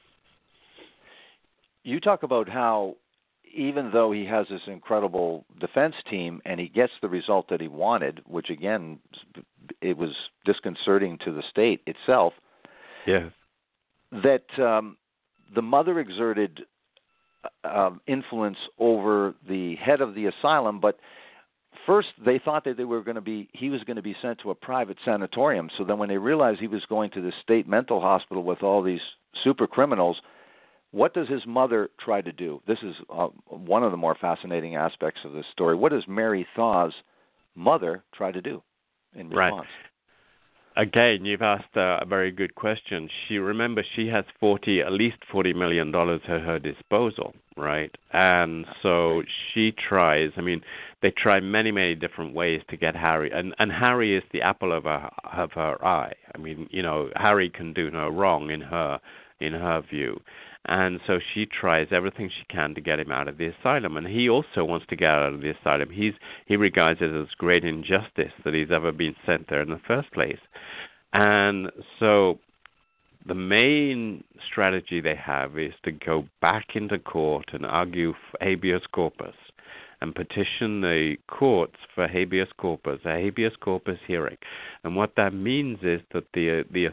You talk about how even though he has this incredible defense team and he gets the result that he wanted, which again, it was disconcerting to the state itself, yes, that the mother exerted influence over the head of the asylum, but first they thought that he was going to be sent to a private sanatorium. So then when they realized he was going to the state mental hospital with all these super criminals, what does his mother try to do? This is one of the more fascinating aspects of this story. What does Mary Thaw's mother try to do in response? Right. Again, you've asked a very good question. She has at least $40 million at her disposal, right? And so she tries. I mean, they try many, many different ways to get Harry, and Harry is the apple of her eye. I mean, Harry can do no wrong in her view. And so she tries everything she can to get him out of the asylum. And he also wants to get out of the asylum. He regards it as great injustice that he's ever been sent there in the first place. And so the main strategy they have is to go back into court and argue for habeas corpus and petition the courts for habeas corpus, a habeas corpus hearing. And what that means is that the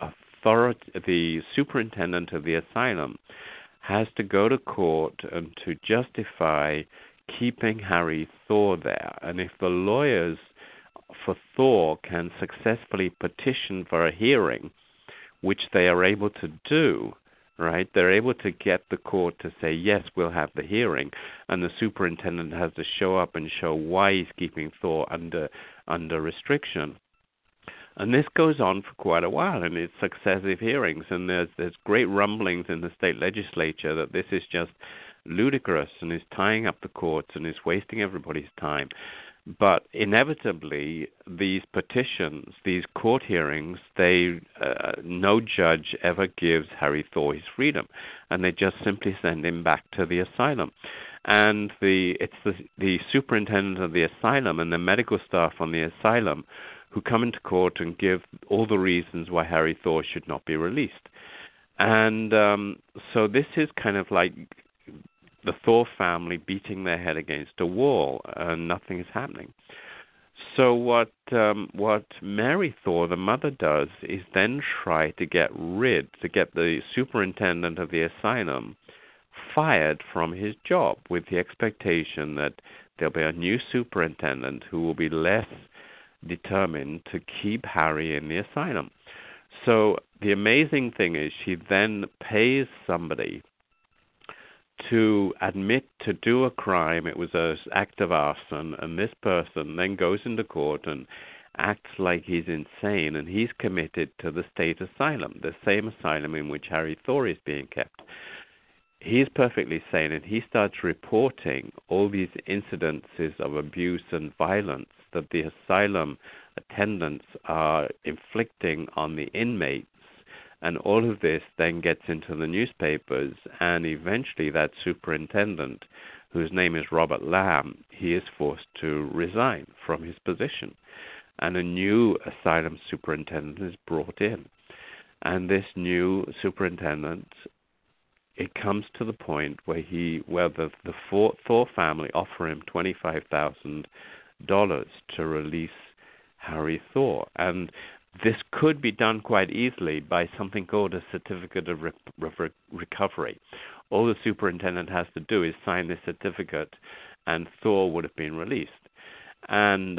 superintendent of the asylum has to go to court and to justify keeping Harry Thaw there. And if the lawyers for Thaw can successfully petition for a hearing, which they are able to do, right? They're able to get the court to say, yes, we'll have the hearing, and the superintendent has to show up and show why he's keeping Thaw under restriction. And this goes on for quite a while, and it's successive hearings, and there's great rumblings in the state legislature that this is just ludicrous and is tying up the courts and is wasting everybody's time. But inevitably, these petitions, these court hearings, no judge ever gives Harry Thaw his freedom, and they just simply send him back to the asylum. And it's the superintendent of the asylum and the medical staff on the asylum who come into court and give all the reasons why Harry Thaw should not be released. And so this is kind of like the Thaw family beating their head against a wall, and nothing is happening. So what Mary Thaw, the mother, does is then try to get the superintendent of the asylum fired from his job, with the expectation that there'll be a new superintendent who will be less determined to keep Harry in the asylum. So the amazing thing is she then pays somebody to admit to do a crime. It was an act of arson, and this person then goes into court and acts like he's insane, and he's committed to the state asylum, the same asylum in which Harry Thaw is being kept. He's perfectly sane, and he starts reporting all these incidences of abuse and violence that the asylum attendants are inflicting on the inmates. And all of this then gets into the newspapers, and eventually that superintendent, whose name is Robert Lamb, he is forced to resign from his position. And a new asylum superintendent is brought in. And this new superintendent, it comes to the point where the Thaw family offer him $25,000 to release Harry Thaw. And this could be done quite easily by something called a certificate of recovery. All the superintendent has to do is sign this certificate, and Thaw would have been released. And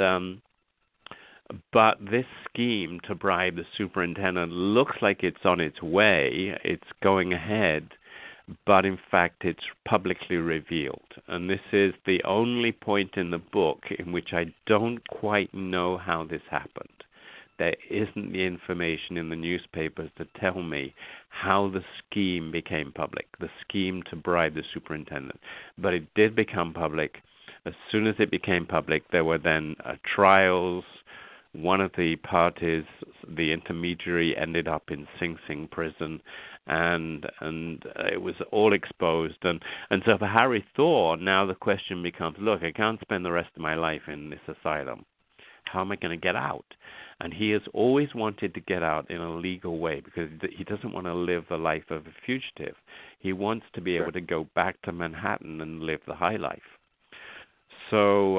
but this scheme to bribe the superintendent looks like it's on its way. It's going ahead, but in fact it's publicly revealed. And this is the only point in the book in which I don't quite know how this happened. There isn't the information in the newspapers to tell me how the scheme became public, the scheme to bribe the superintendent. But it did become public. As soon as it became public, there were then trials. One of the parties, the intermediary, ended up in Sing Sing prison, and it was all exposed. And so for Harry Thaw, now the question becomes, look, I can't spend the rest of my life in this asylum. How am I going to get out? And he has always wanted to get out in a legal way because he doesn't want to live the life of a fugitive. He wants to be able to go back to Manhattan and live the high life. So,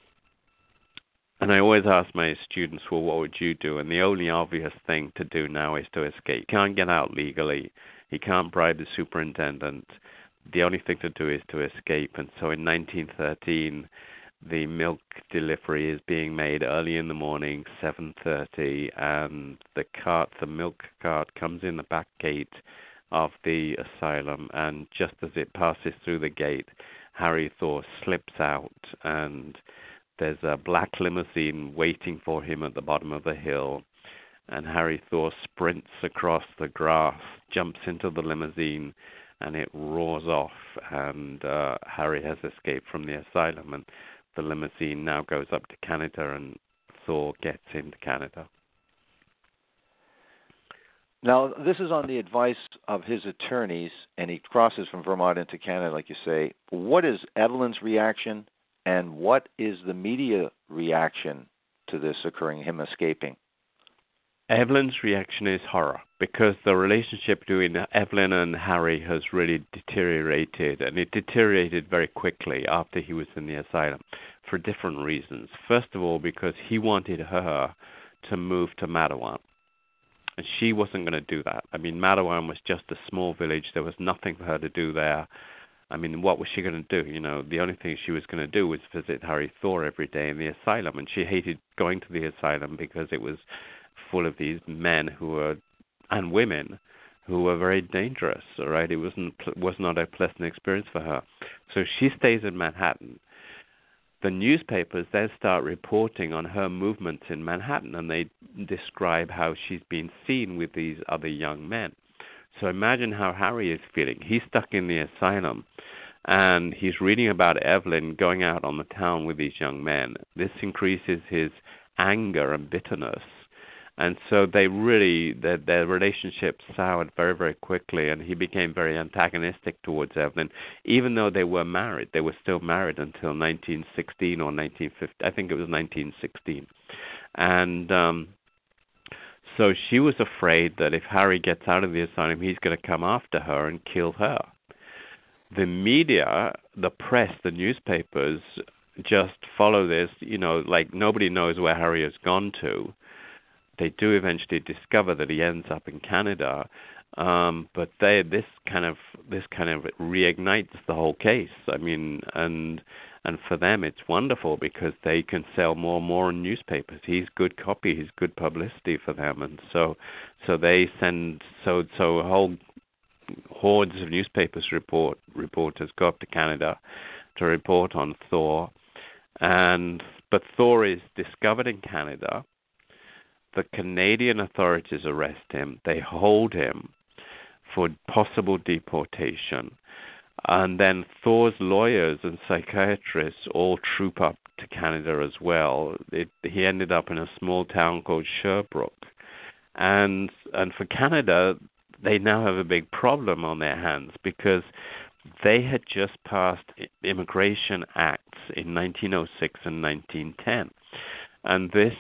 and I always ask my students, well, what would you do? And the only obvious thing to do now is to escape. He can't get out legally. He can't bribe the superintendent. The only thing to do is to escape. And so in 1913, the milk delivery is being made early in the morning, 7:30, and the milk cart comes in the back gate of the asylum, and just as it passes through the gate, Harry Thor slips out, and there's a black limousine waiting for him at the bottom of the hill, and Harry Thor sprints across the grass, jumps into the limousine, and it roars off, and Harry has escaped from the asylum, and the limousine now goes up to Canada, and Thor gets into Canada. Now, this is on the advice of his attorneys, and he crosses from Vermont into Canada, like you say. What is Evelyn's reaction, and what is the media reaction to this occurring, him escaping? Evelyn's reaction is horror, because the relationship between Evelyn and Harry has really deteriorated, and it deteriorated very quickly after he was in the asylum for different reasons. First of all, because he wanted her to move to Madawan, and she wasn't going to do that. I mean, Madawan was just a small village. There was nothing for her to do there. I mean, what was she going to do? You know, the only thing she was going to do was visit Harry Thor every day in the asylum, and she hated going to the asylum because it was full of these men and women who were very dangerous. All right, it was not a pleasant experience for her. So she stays in Manhattan. The newspapers then start reporting on her movements in Manhattan, and they describe how she's been seen with these other young men. So imagine how Harry is feeling. He's stuck in the asylum, and he's reading about Evelyn going out on the town with these young men. This increases his anger and bitterness. And so their relationship soured very, very quickly, and he became very antagonistic towards Evelyn. Even though they were married, they were still married until 1916 or 1950. I think it was 1916. And so she was afraid that if Harry gets out of the asylum, he's going to come after her and kill her. The media, the press, the newspapers just follow this, like nobody knows where Harry has gone to. They do eventually discover that he ends up in Canada, but this kind of reignites the whole case. I mean, and for them it's wonderful because they can sell more and more in newspapers. He's good copy, he's good publicity for them, and so they send whole hordes of reporters go up to Canada to report on Thor, but Thor is discovered in Canada. The Canadian authorities arrest him. They hold him for possible deportation. And then Thor's lawyers and psychiatrists all troop up to Canada as well. He ended up in a small town called Sherbrooke. And for Canada, they now have a big problem on their hands because they had just passed immigration acts in 1906 and 1910. And this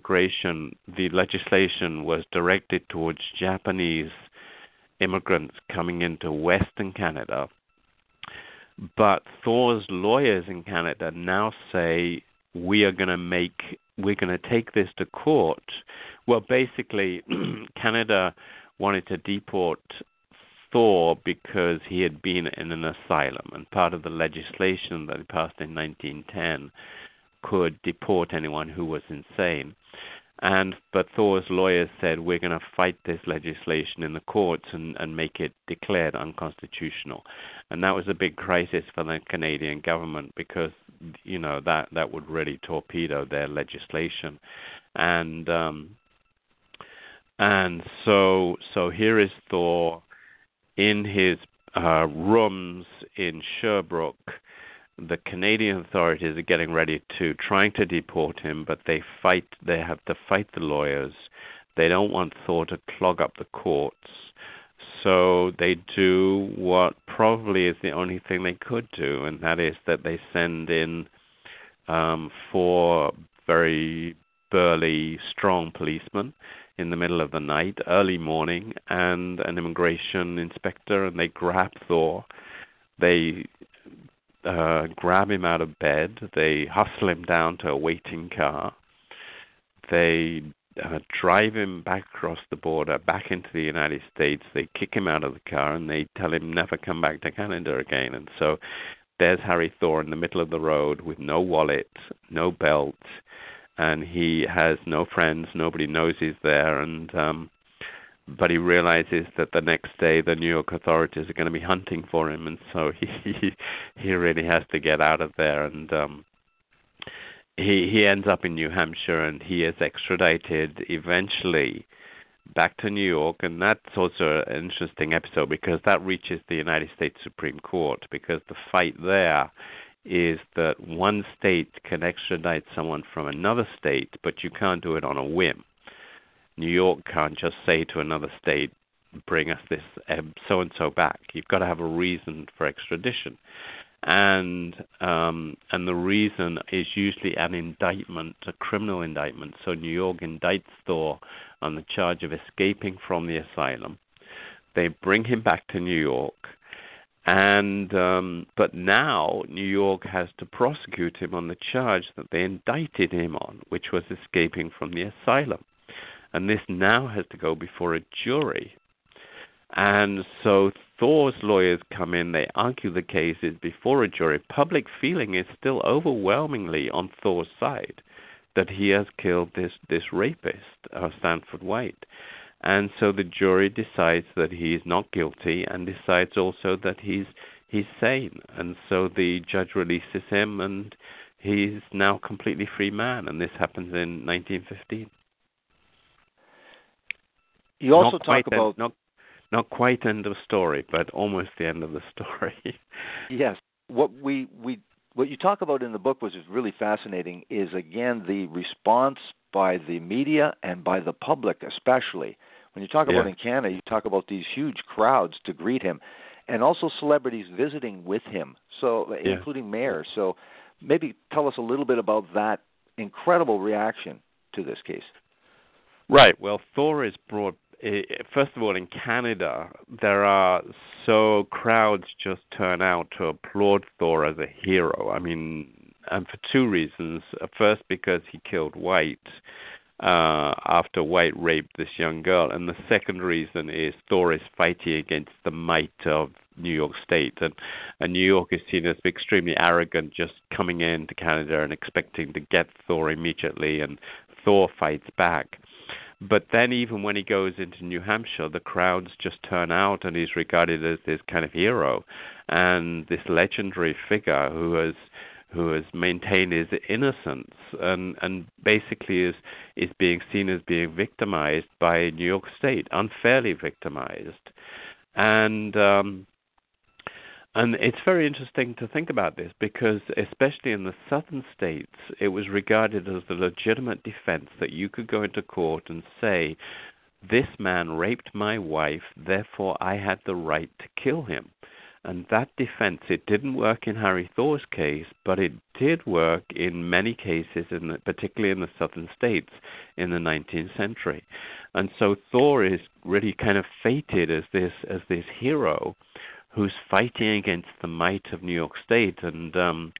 the legislation was directed towards Japanese immigrants coming into Western Canada. But Thor's lawyers in Canada now say we're going to take this to court. Well, basically, Canada wanted to deport Thor because he had been in an asylum, and part of the legislation that passed in 1910 could deport anyone who was insane. But Thor's lawyers said, we're going to fight this legislation in the courts and make it declared unconstitutional. And that was a big crisis for the Canadian government because, that would really torpedo their legislation. And so here is Thor in his rooms in Sherbrooke. The Canadian authorities are getting ready trying to deport him, but they have to fight the lawyers. They don't want Thor to clog up the courts. So they do what probably is the only thing they could do, and that is that they send in 4 very burly, strong policemen in the middle of the night, early morning, and an immigration inspector, and they grab Thor. They grab him out of bed. They hustle him down to a waiting car. They drive him back across the border, back into the United States. They kick him out of the car, and they tell him never come back to Canada again. And so there's Harry Thor in the middle of the road with no wallet, no belt, and he has no friends. Nobody knows he's there, but he realizes that the next day the New York authorities are going to be hunting for him, and so he really has to get out of there. And he ends up in New Hampshire, and he is extradited eventually back to New York. And that's also an interesting episode because that reaches the United States Supreme Court, because the fight there is that one state can extradite someone from another state, but you can't do it on a whim. New York can't just say to another state, bring us this so-and-so back. You've got to have a reason for extradition. And the reason is usually an indictment, a criminal indictment. So New York indicts Thor on the charge of escaping from the asylum. They bring him back to New York, but now New York has to prosecute him on the charge that they indicted him on, which was escaping from the asylum. And this now has to go before a jury. And so Thor's lawyers come in, they argue the cases before a jury. Public feeling is still overwhelmingly on Thor's side, that he has killed this rapist, Stanford White. And so the jury decides that he is not guilty and decides also that he's sane. And so the judge releases him, and he's now a completely free man. And this happens in 1915. You also talk about... Not quite end of story, but almost the end of the story. Yes. What you talk about in the book, which is really fascinating, is, again, the response by the media and by the public especially. When you talk about in Canada, you talk about these huge crowds to greet him, and also celebrities visiting with him, so including mayors. So maybe tell us a little bit about that incredible reaction to this case. Right. Well, Thor is brought... First of all, in Canada, crowds just turn out to applaud Thor as a hero. I mean, and for two reasons. First, because he killed White after White raped this young girl. And the second reason is Thor is fighting against the might of New York State. And New York is seen as extremely arrogant, just coming into Canada and expecting to get Thor immediately. And Thor fights back. But then even when he goes into New Hampshire, the crowds just turn out, and he's regarded as this kind of hero and this legendary figure who has maintained his innocence and basically is being seen as being victimized by New York State, unfairly victimized. And it's very interesting to think about this because, especially in the southern states, it was regarded as a legitimate defense that you could go into court and say, this man raped my wife, therefore I had the right to kill him. And that defense, it didn't work in Harry Thor's case, but it did work in many cases, particularly in the southern states in the 19th century. And so Thor is really kind of fated as this hero who's fighting against the might of New York State, and the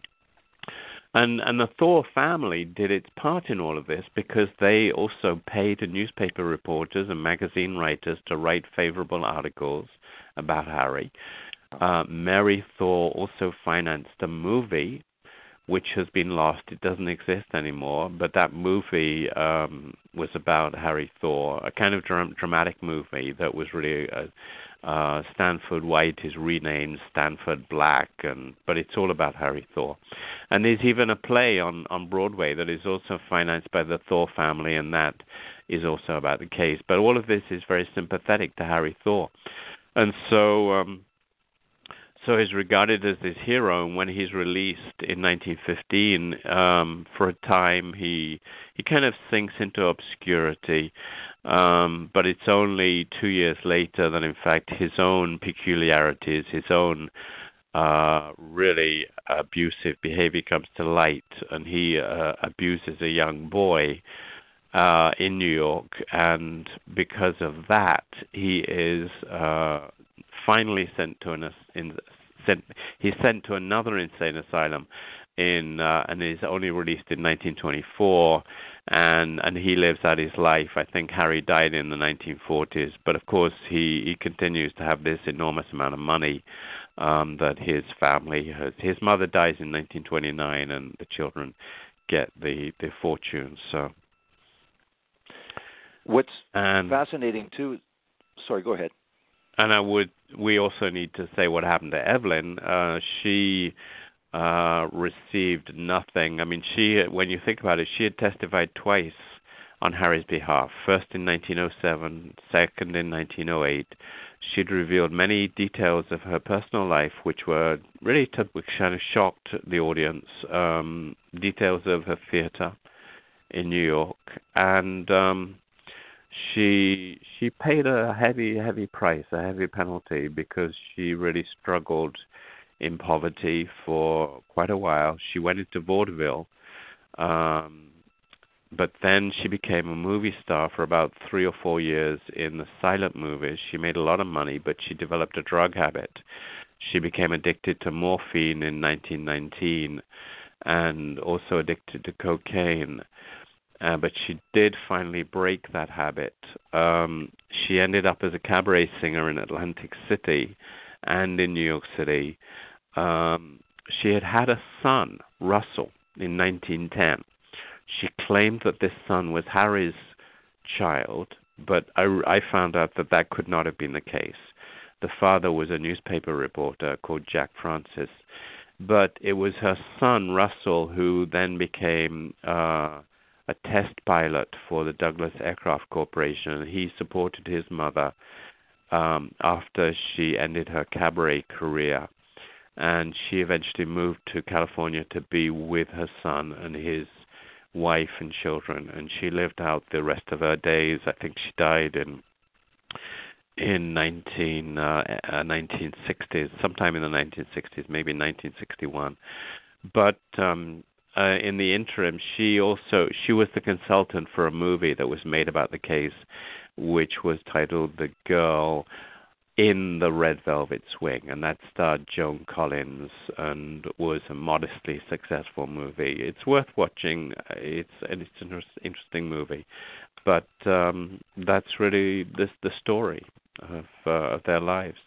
Thor family did its part in all of this because they also paid newspaper reporters and magazine writers to write favorable articles about Harry. Mary Thor also financed a movie which has been lost. It doesn't exist anymore, but that movie was about Harry Thor, a kind of dramatic movie that was really Stanford White is renamed Stanford Black, but it's all about Harry Thor. And there's even a play on Broadway that is also financed by the Thor family, and that is also about the case. But all of this is very sympathetic to Harry Thor. And so he's regarded as this hero, and when he's released in 1915, for a time he kind of sinks into obscurity. But it's only 2 years later that, in fact, his own peculiarities, his own really abusive behavior comes to light, and he abuses a young boy in New York, and because of that, he is finally sent to another insane asylum and is only released in 1924, and he lives out his life. I think Harry died in the 1940s, but of course he continues to have this enormous amount of money that his family his mother dies in 1929, and the children get the fortune. So, what's fascinating too. Sorry, go ahead. And we also need to say what happened to Evelyn. She received nothing. I mean, when you think about it, she had testified twice on Harry's behalf. First in 1907, second in 1908. She'd revealed many details of her personal life, which kind of shocked the audience. Details of her theater in New York, and she paid a heavy price, a heavy penalty, because she really struggled in poverty for quite a while. She went into vaudeville. But then she became a movie star for about 3 or 4 years in the silent movies. She made a lot of money, but she developed a drug habit. She became addicted to morphine in 1919 and also addicted to cocaine. But she did finally break that habit. She ended up as a cabaret singer in Atlantic City and in New York City. She had a son, Russell, in 1910. She claimed that this son was Harry's child, but I found out that could not have been the case. The father was a newspaper reporter called Jack Francis, but it was her son, Russell, who then became a test pilot for the Douglas Aircraft Corporation. He supported his mother after she ended her cabaret career, and she eventually moved to California to be with her son and his wife and children, and she lived out the rest of her days. I think she died in 1960s, sometime in the 1960s, maybe 1961. But in the interim, she was the consultant for a movie that was made about the case, which was titled "The Girl in the Red Velvet Swing," and that starred Joan Collins and was a modestly successful movie. It's worth watching. It's an interesting movie, but that's really the story of their lives.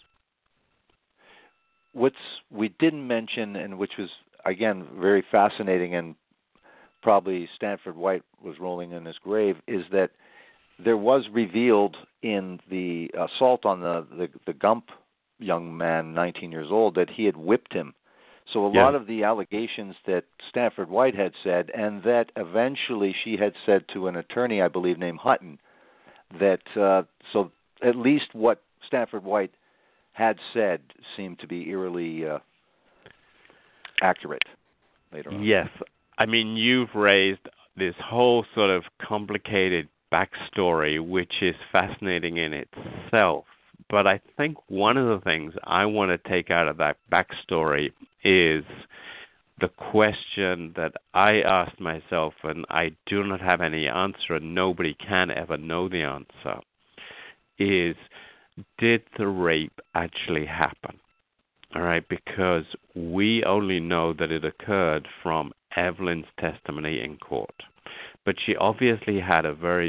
We didn't mention, and which was again very fascinating, and probably Stanford White was rolling in his grave, is that there was revealed in the assault on the Gump young man, 19 years old, that he had whipped him. So a lot of the allegations that Stanford White had said, and that eventually she had said to an attorney, I believe, named Hutton, that so at least what Stanford White had said seemed to be eerily accurate later on. Yes. I mean, you've raised this whole sort of complicated backstory, which is fascinating in itself. But I think one of the things I want to take out of that backstory is the question that I asked myself, and I do not have any answer, and nobody can ever know the answer, is, did the rape actually happen? All right, because we only know that it occurred from Evelyn's testimony in court. But she obviously had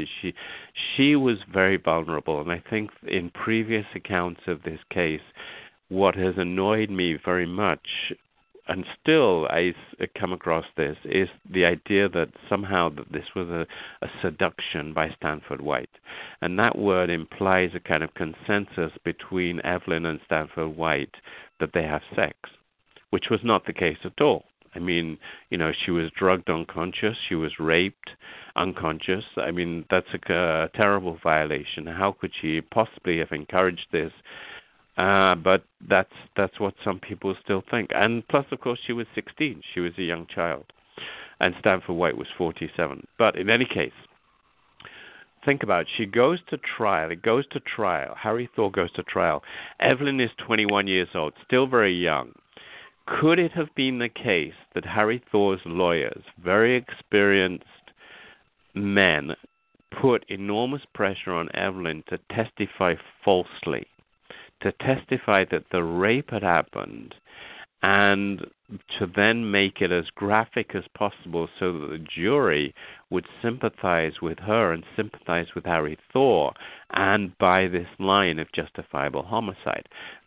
she was very vulnerable, and I think in previous accounts of this case, what has annoyed me very much, and still I come across this, is the idea that somehow that this was a seduction by Stanford White. And that word implies a kind of consensus between Evelyn and Stanford White that they have sex, which was not the case at all. I mean, she was drugged unconscious. She was raped unconscious. I mean, that's a terrible violation. How could she possibly have encouraged this? But that's what some people still think. And plus, of course, she was 16. She was a young child. And Stanford White was 47. But in any case, think about it. She goes to trial. It goes to trial. Harry Thor goes to trial. Evelyn is 21 years old, still very young. Could it have been the case that Harry Thor's lawyers, very experienced men, put enormous pressure on Evelyn to testify falsely, to testify that the rape had happened, and to then make it as graphic as possible so that the jury would sympathize with her and sympathize with Harry Thor and buy this line of justifiable homicide?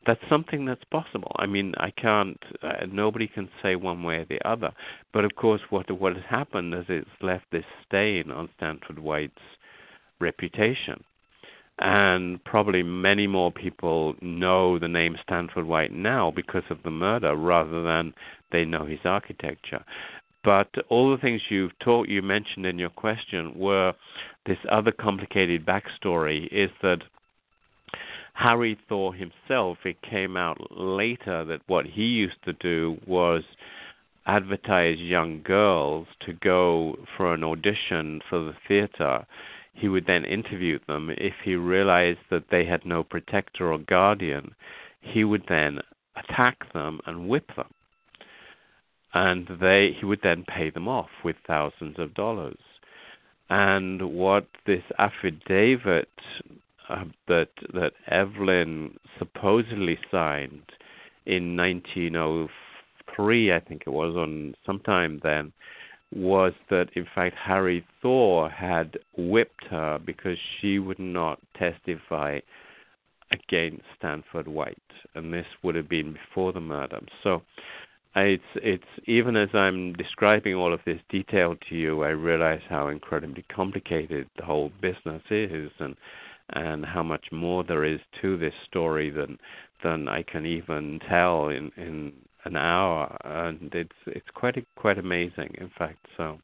that's something that's possible. I mean, I can't. Nobody can say one way or the other. But of course, what has happened is it's left this stain on Stanford White's reputation, and probably many more people know the name Stanford White now because of the murder rather than they know his architecture. But all the things you mentioned in your question were this other complicated backstory is that Harry Thaw himself, it came out later that what he used to do was advertise young girls to go for an audition for the theater. He would then interview them. If he realized that they had no protector or guardian, he would then attack them and whip them. And he would then pay them off with thousands of dollars. And what this affidavit that Evelyn supposedly signed in 1903, I think it was, on sometime then, was that in fact Harry Thaw had whipped her because she would not testify against Stanford White, and this would have been before the murder. So it's even as I'm describing all of this detail to you, I realize how incredibly complicated the whole business is, and how much more there is to this story than I can even tell in an hour, and it's quite amazing, in fact. So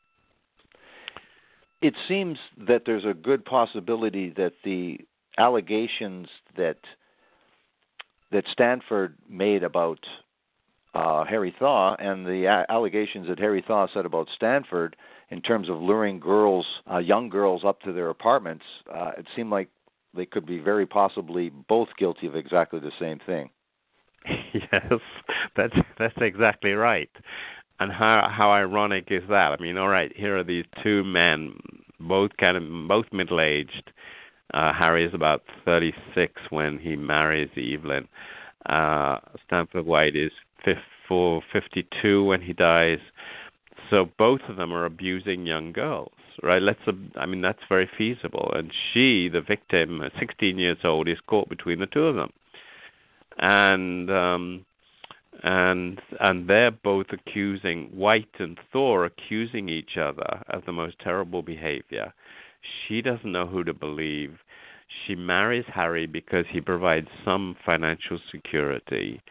it seems that there's a good possibility that the allegations that Stanford made about Harry Thaw and the allegations that Harry Thaw said about Stanford in terms of luring girls, young girls, up to their apartments, it seemed like they could be very possibly both guilty of exactly the same thing. Yes, that's exactly right. And how ironic is that? I mean, all right, here are these two men, both middle-aged. Harry is about 36 when he marries Evelyn. Stanford White is 52 when he dies. So both of them are abusing young girls, right? That's very feasible. And she, the victim, 16 years old, is caught between the two of them. And they're both accusing, White and Thaw accusing each other of the most terrible behavior. She doesn't know who to believe. She marries Harry because he provides some financial security.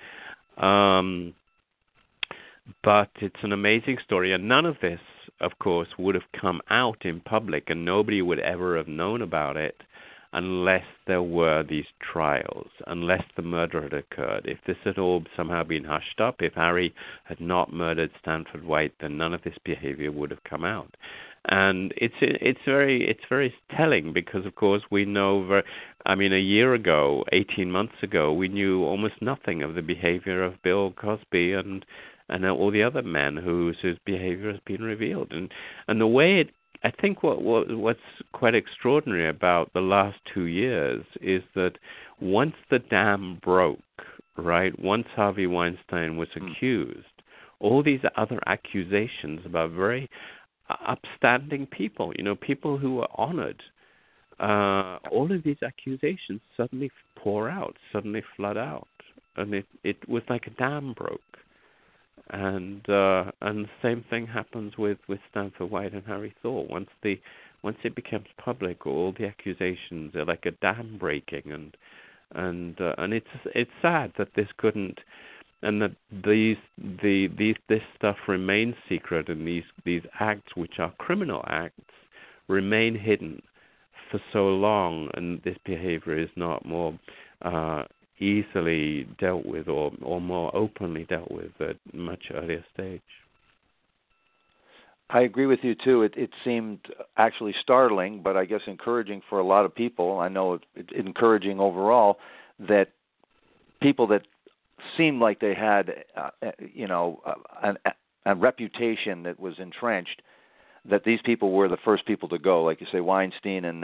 But it's an amazing story, and none of this, of course, would have come out in public, and nobody would ever have known about it unless there were these trials, unless the murder had occurred. If this had all somehow been hushed up, if Harry had not murdered Stanford White, then none of this behavior would have come out. And it's very telling because, of course, we know. A year ago, 18 months ago, we knew almost nothing of the behavior of Bill Cosby and all the other men whose behavior has been revealed. And the way I think what's quite extraordinary about the last 2 years is that once the dam broke, right, once Harvey Weinstein was accused, all these other accusations about very upstanding people, people who were honored, all of these accusations suddenly pour out, suddenly flood out. And it was like a dam broke. And the same thing happens with Stanford White and Harry Thaw. Once it becomes public, all the accusations are like a dam breaking, and it's sad that this couldn't, and that this stuff remains secret, and these acts, which are criminal acts, remain hidden for so long, and this behavior is not more easily dealt with or more openly dealt with at a much earlier stage. I agree with you, too. It seemed actually startling, but I guess encouraging for a lot of people. I know it's encouraging overall that people that seemed like they had, a reputation that was entrenched, that these people were the first people to go, like you say, Weinstein and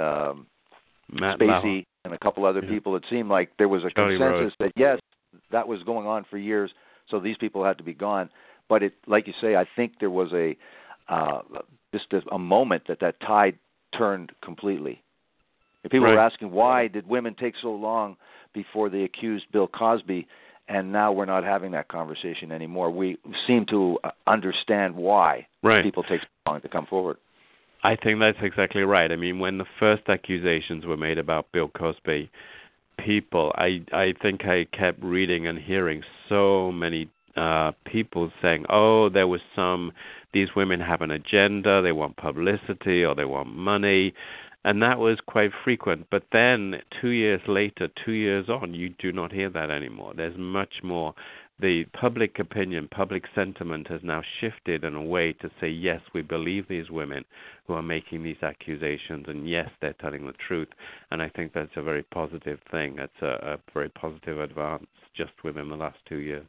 Spacey and a couple other people. It seemed like there was a consensus that, yes, that was going on for years, so these people had to be gone. But like you say, I think there was just a moment that tide turned completely. And people were asking, why did women take so long before they accused Bill Cosby, and now we're not having that conversation anymore. We seem to understand why people take so long to come forward. I think that's exactly right. I mean, when the first accusations were made about Bill Cosby, people, I think I kept reading and hearing so many people saying, oh, these women have an agenda, they want publicity or they want money, and that was quite frequent. But then 2 years later, 2 years on, you do not hear that anymore. There's much more. The public opinion, public sentiment has now shifted in a way to say, yes, we believe these women who are making these accusations, and yes, they're telling the truth. And I think that's a very positive thing. That's a very positive advance just within the last 2 years.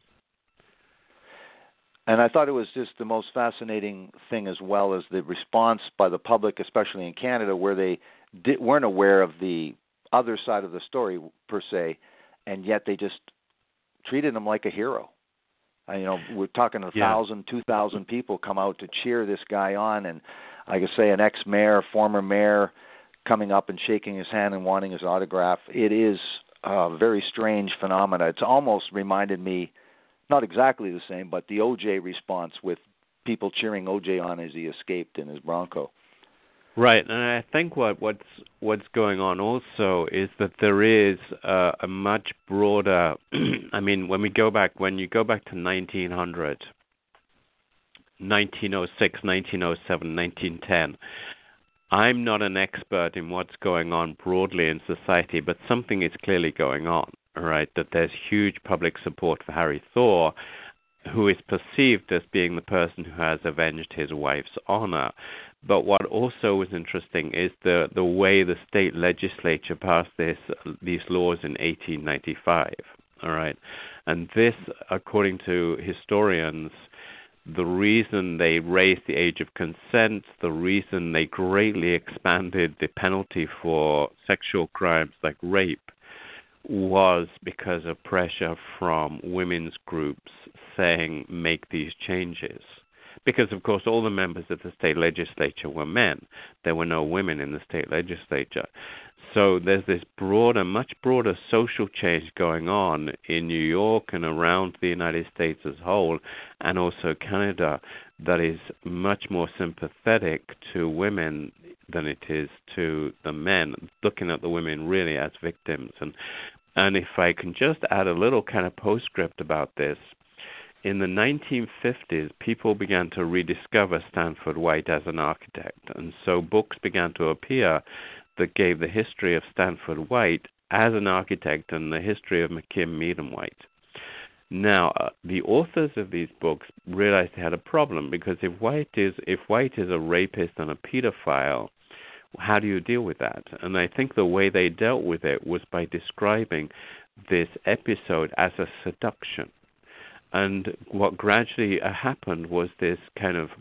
And I thought it was just the most fascinating thing, as well as the response by the public, especially in Canada, where they weren't aware of the other side of the story, per se, and yet they just treated him like a hero. We're talking 1,000, 2,000 people come out to cheer this guy on, and like I say, an ex-mayor, former mayor, coming up and shaking his hand and wanting his autograph. It is a very strange phenomena. It's almost reminded me, not exactly the same, but the O.J. response, with people cheering O.J. on as he escaped in his Bronco. Right, and I think what's going on also is that there is a much broader. I mean, when you go back to 1900, 1906, 1907, 1910. I'm not an expert in what's going on broadly in society, but something is clearly going on. Right, that there's huge public support for Harry Thor, who is perceived as being the person who has avenged his wife's honor. But what also was interesting is the way the state legislature passed these laws in 1895. All right, and this, according to historians, the reason they raised the age of consent, the reason they greatly expanded the penalty for sexual crimes like rape, was because of pressure from women's groups saying, make these changes. Because, of course, all the members of the state legislature were men. There were no women in the state legislature. So there's this much broader social change going on in New York and around the United States as a whole, and also Canada, that is much more sympathetic to women than it is to the men, looking at the women really as victims. And if I can just add a little kind of postscript about this, in the 1950s, people began to rediscover Stanford White as an architect. And so books began to appear that gave the history of Stanford White as an architect and the history of McKim, Mead, and White. Now, the authors of these books realized they had a problem, because if White is a rapist and a pedophile, how do you deal with that? And I think the way they dealt with it was by describing this episode as a seduction. And what gradually happened was this kind of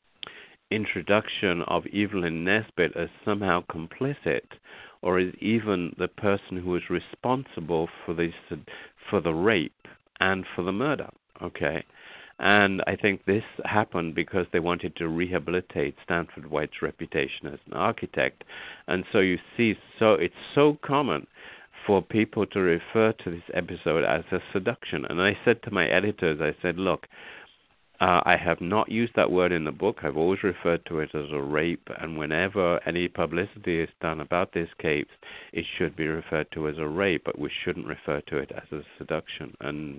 introduction of Evelyn Nesbit as somehow complicit, or as even the person who was responsible for the rape and for the murder. Okay. And I think this happened because they wanted to rehabilitate Stanford White's reputation as an architect. And so you see, it's so common for people to refer to this episode as a seduction. And I said to my editors, I said, look, I have not used that word in the book. I've always referred to it as a rape, and whenever any publicity is done about this case, it should be referred to as a rape, but we shouldn't refer to it as a seduction.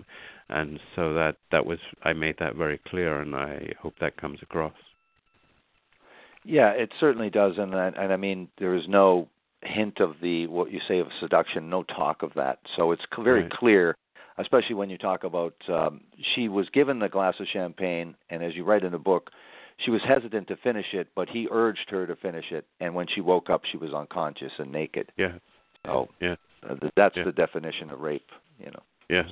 And so that was, I made that very clear, and I hope that comes across. Yeah, it certainly does, and I mean, there is no hint of what you say of seduction, no talk of that. So it's very clear, especially when you talk about she was given the glass of champagne, and as you write in the book, she was hesitant to finish it, but he urged her to finish it, and when she woke up, she was unconscious and naked. Yeah. So yeah. That's the definition of rape, Yes.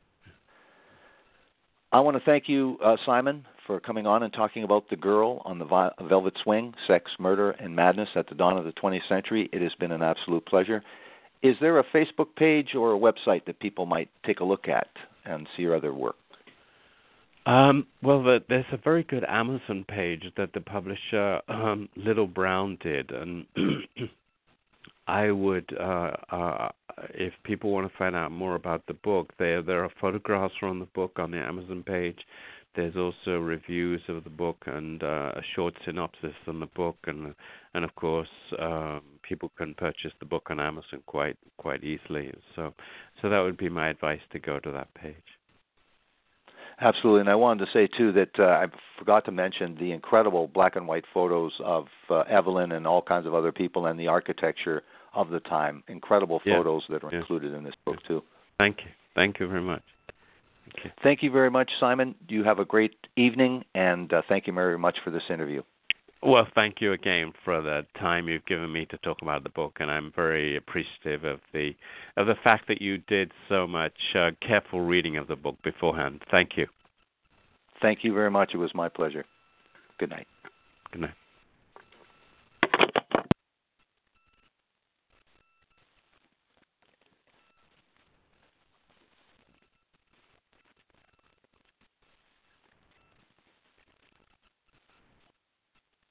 I want to thank you, Simon, for coming on and talking about The Girl on the Velvet Swing, Sex, Murder, and Madness at the Dawn of the 20th Century. It has been an absolute pleasure. Is there a Facebook page or a website that people might take a look at and see your other work? Well, there's a very good Amazon page that the publisher Little Brown did, and I would if people want to find out more about the book, there are photographs from the book on the Amazon page. There's also reviews of the book and a short synopsis on the book, and of course people can purchase the book on Amazon quite easily. So that would be my advice, to go to that page. Absolutely, and I wanted to say too that I forgot to mention the incredible black and white photos of Evelyn and all kinds of other people and the architecture of the time. Incredible photos that are included in this book too. Thank you very much. Okay. Thank you very much, Simon. You have a great evening, and thank you very much for this interview. Well, thank you again for the time you've given me to talk about the book, and I'm very appreciative of the fact that you did so much careful reading of the book beforehand. Thank you. Thank you very much. It was my pleasure. Good night. Good night.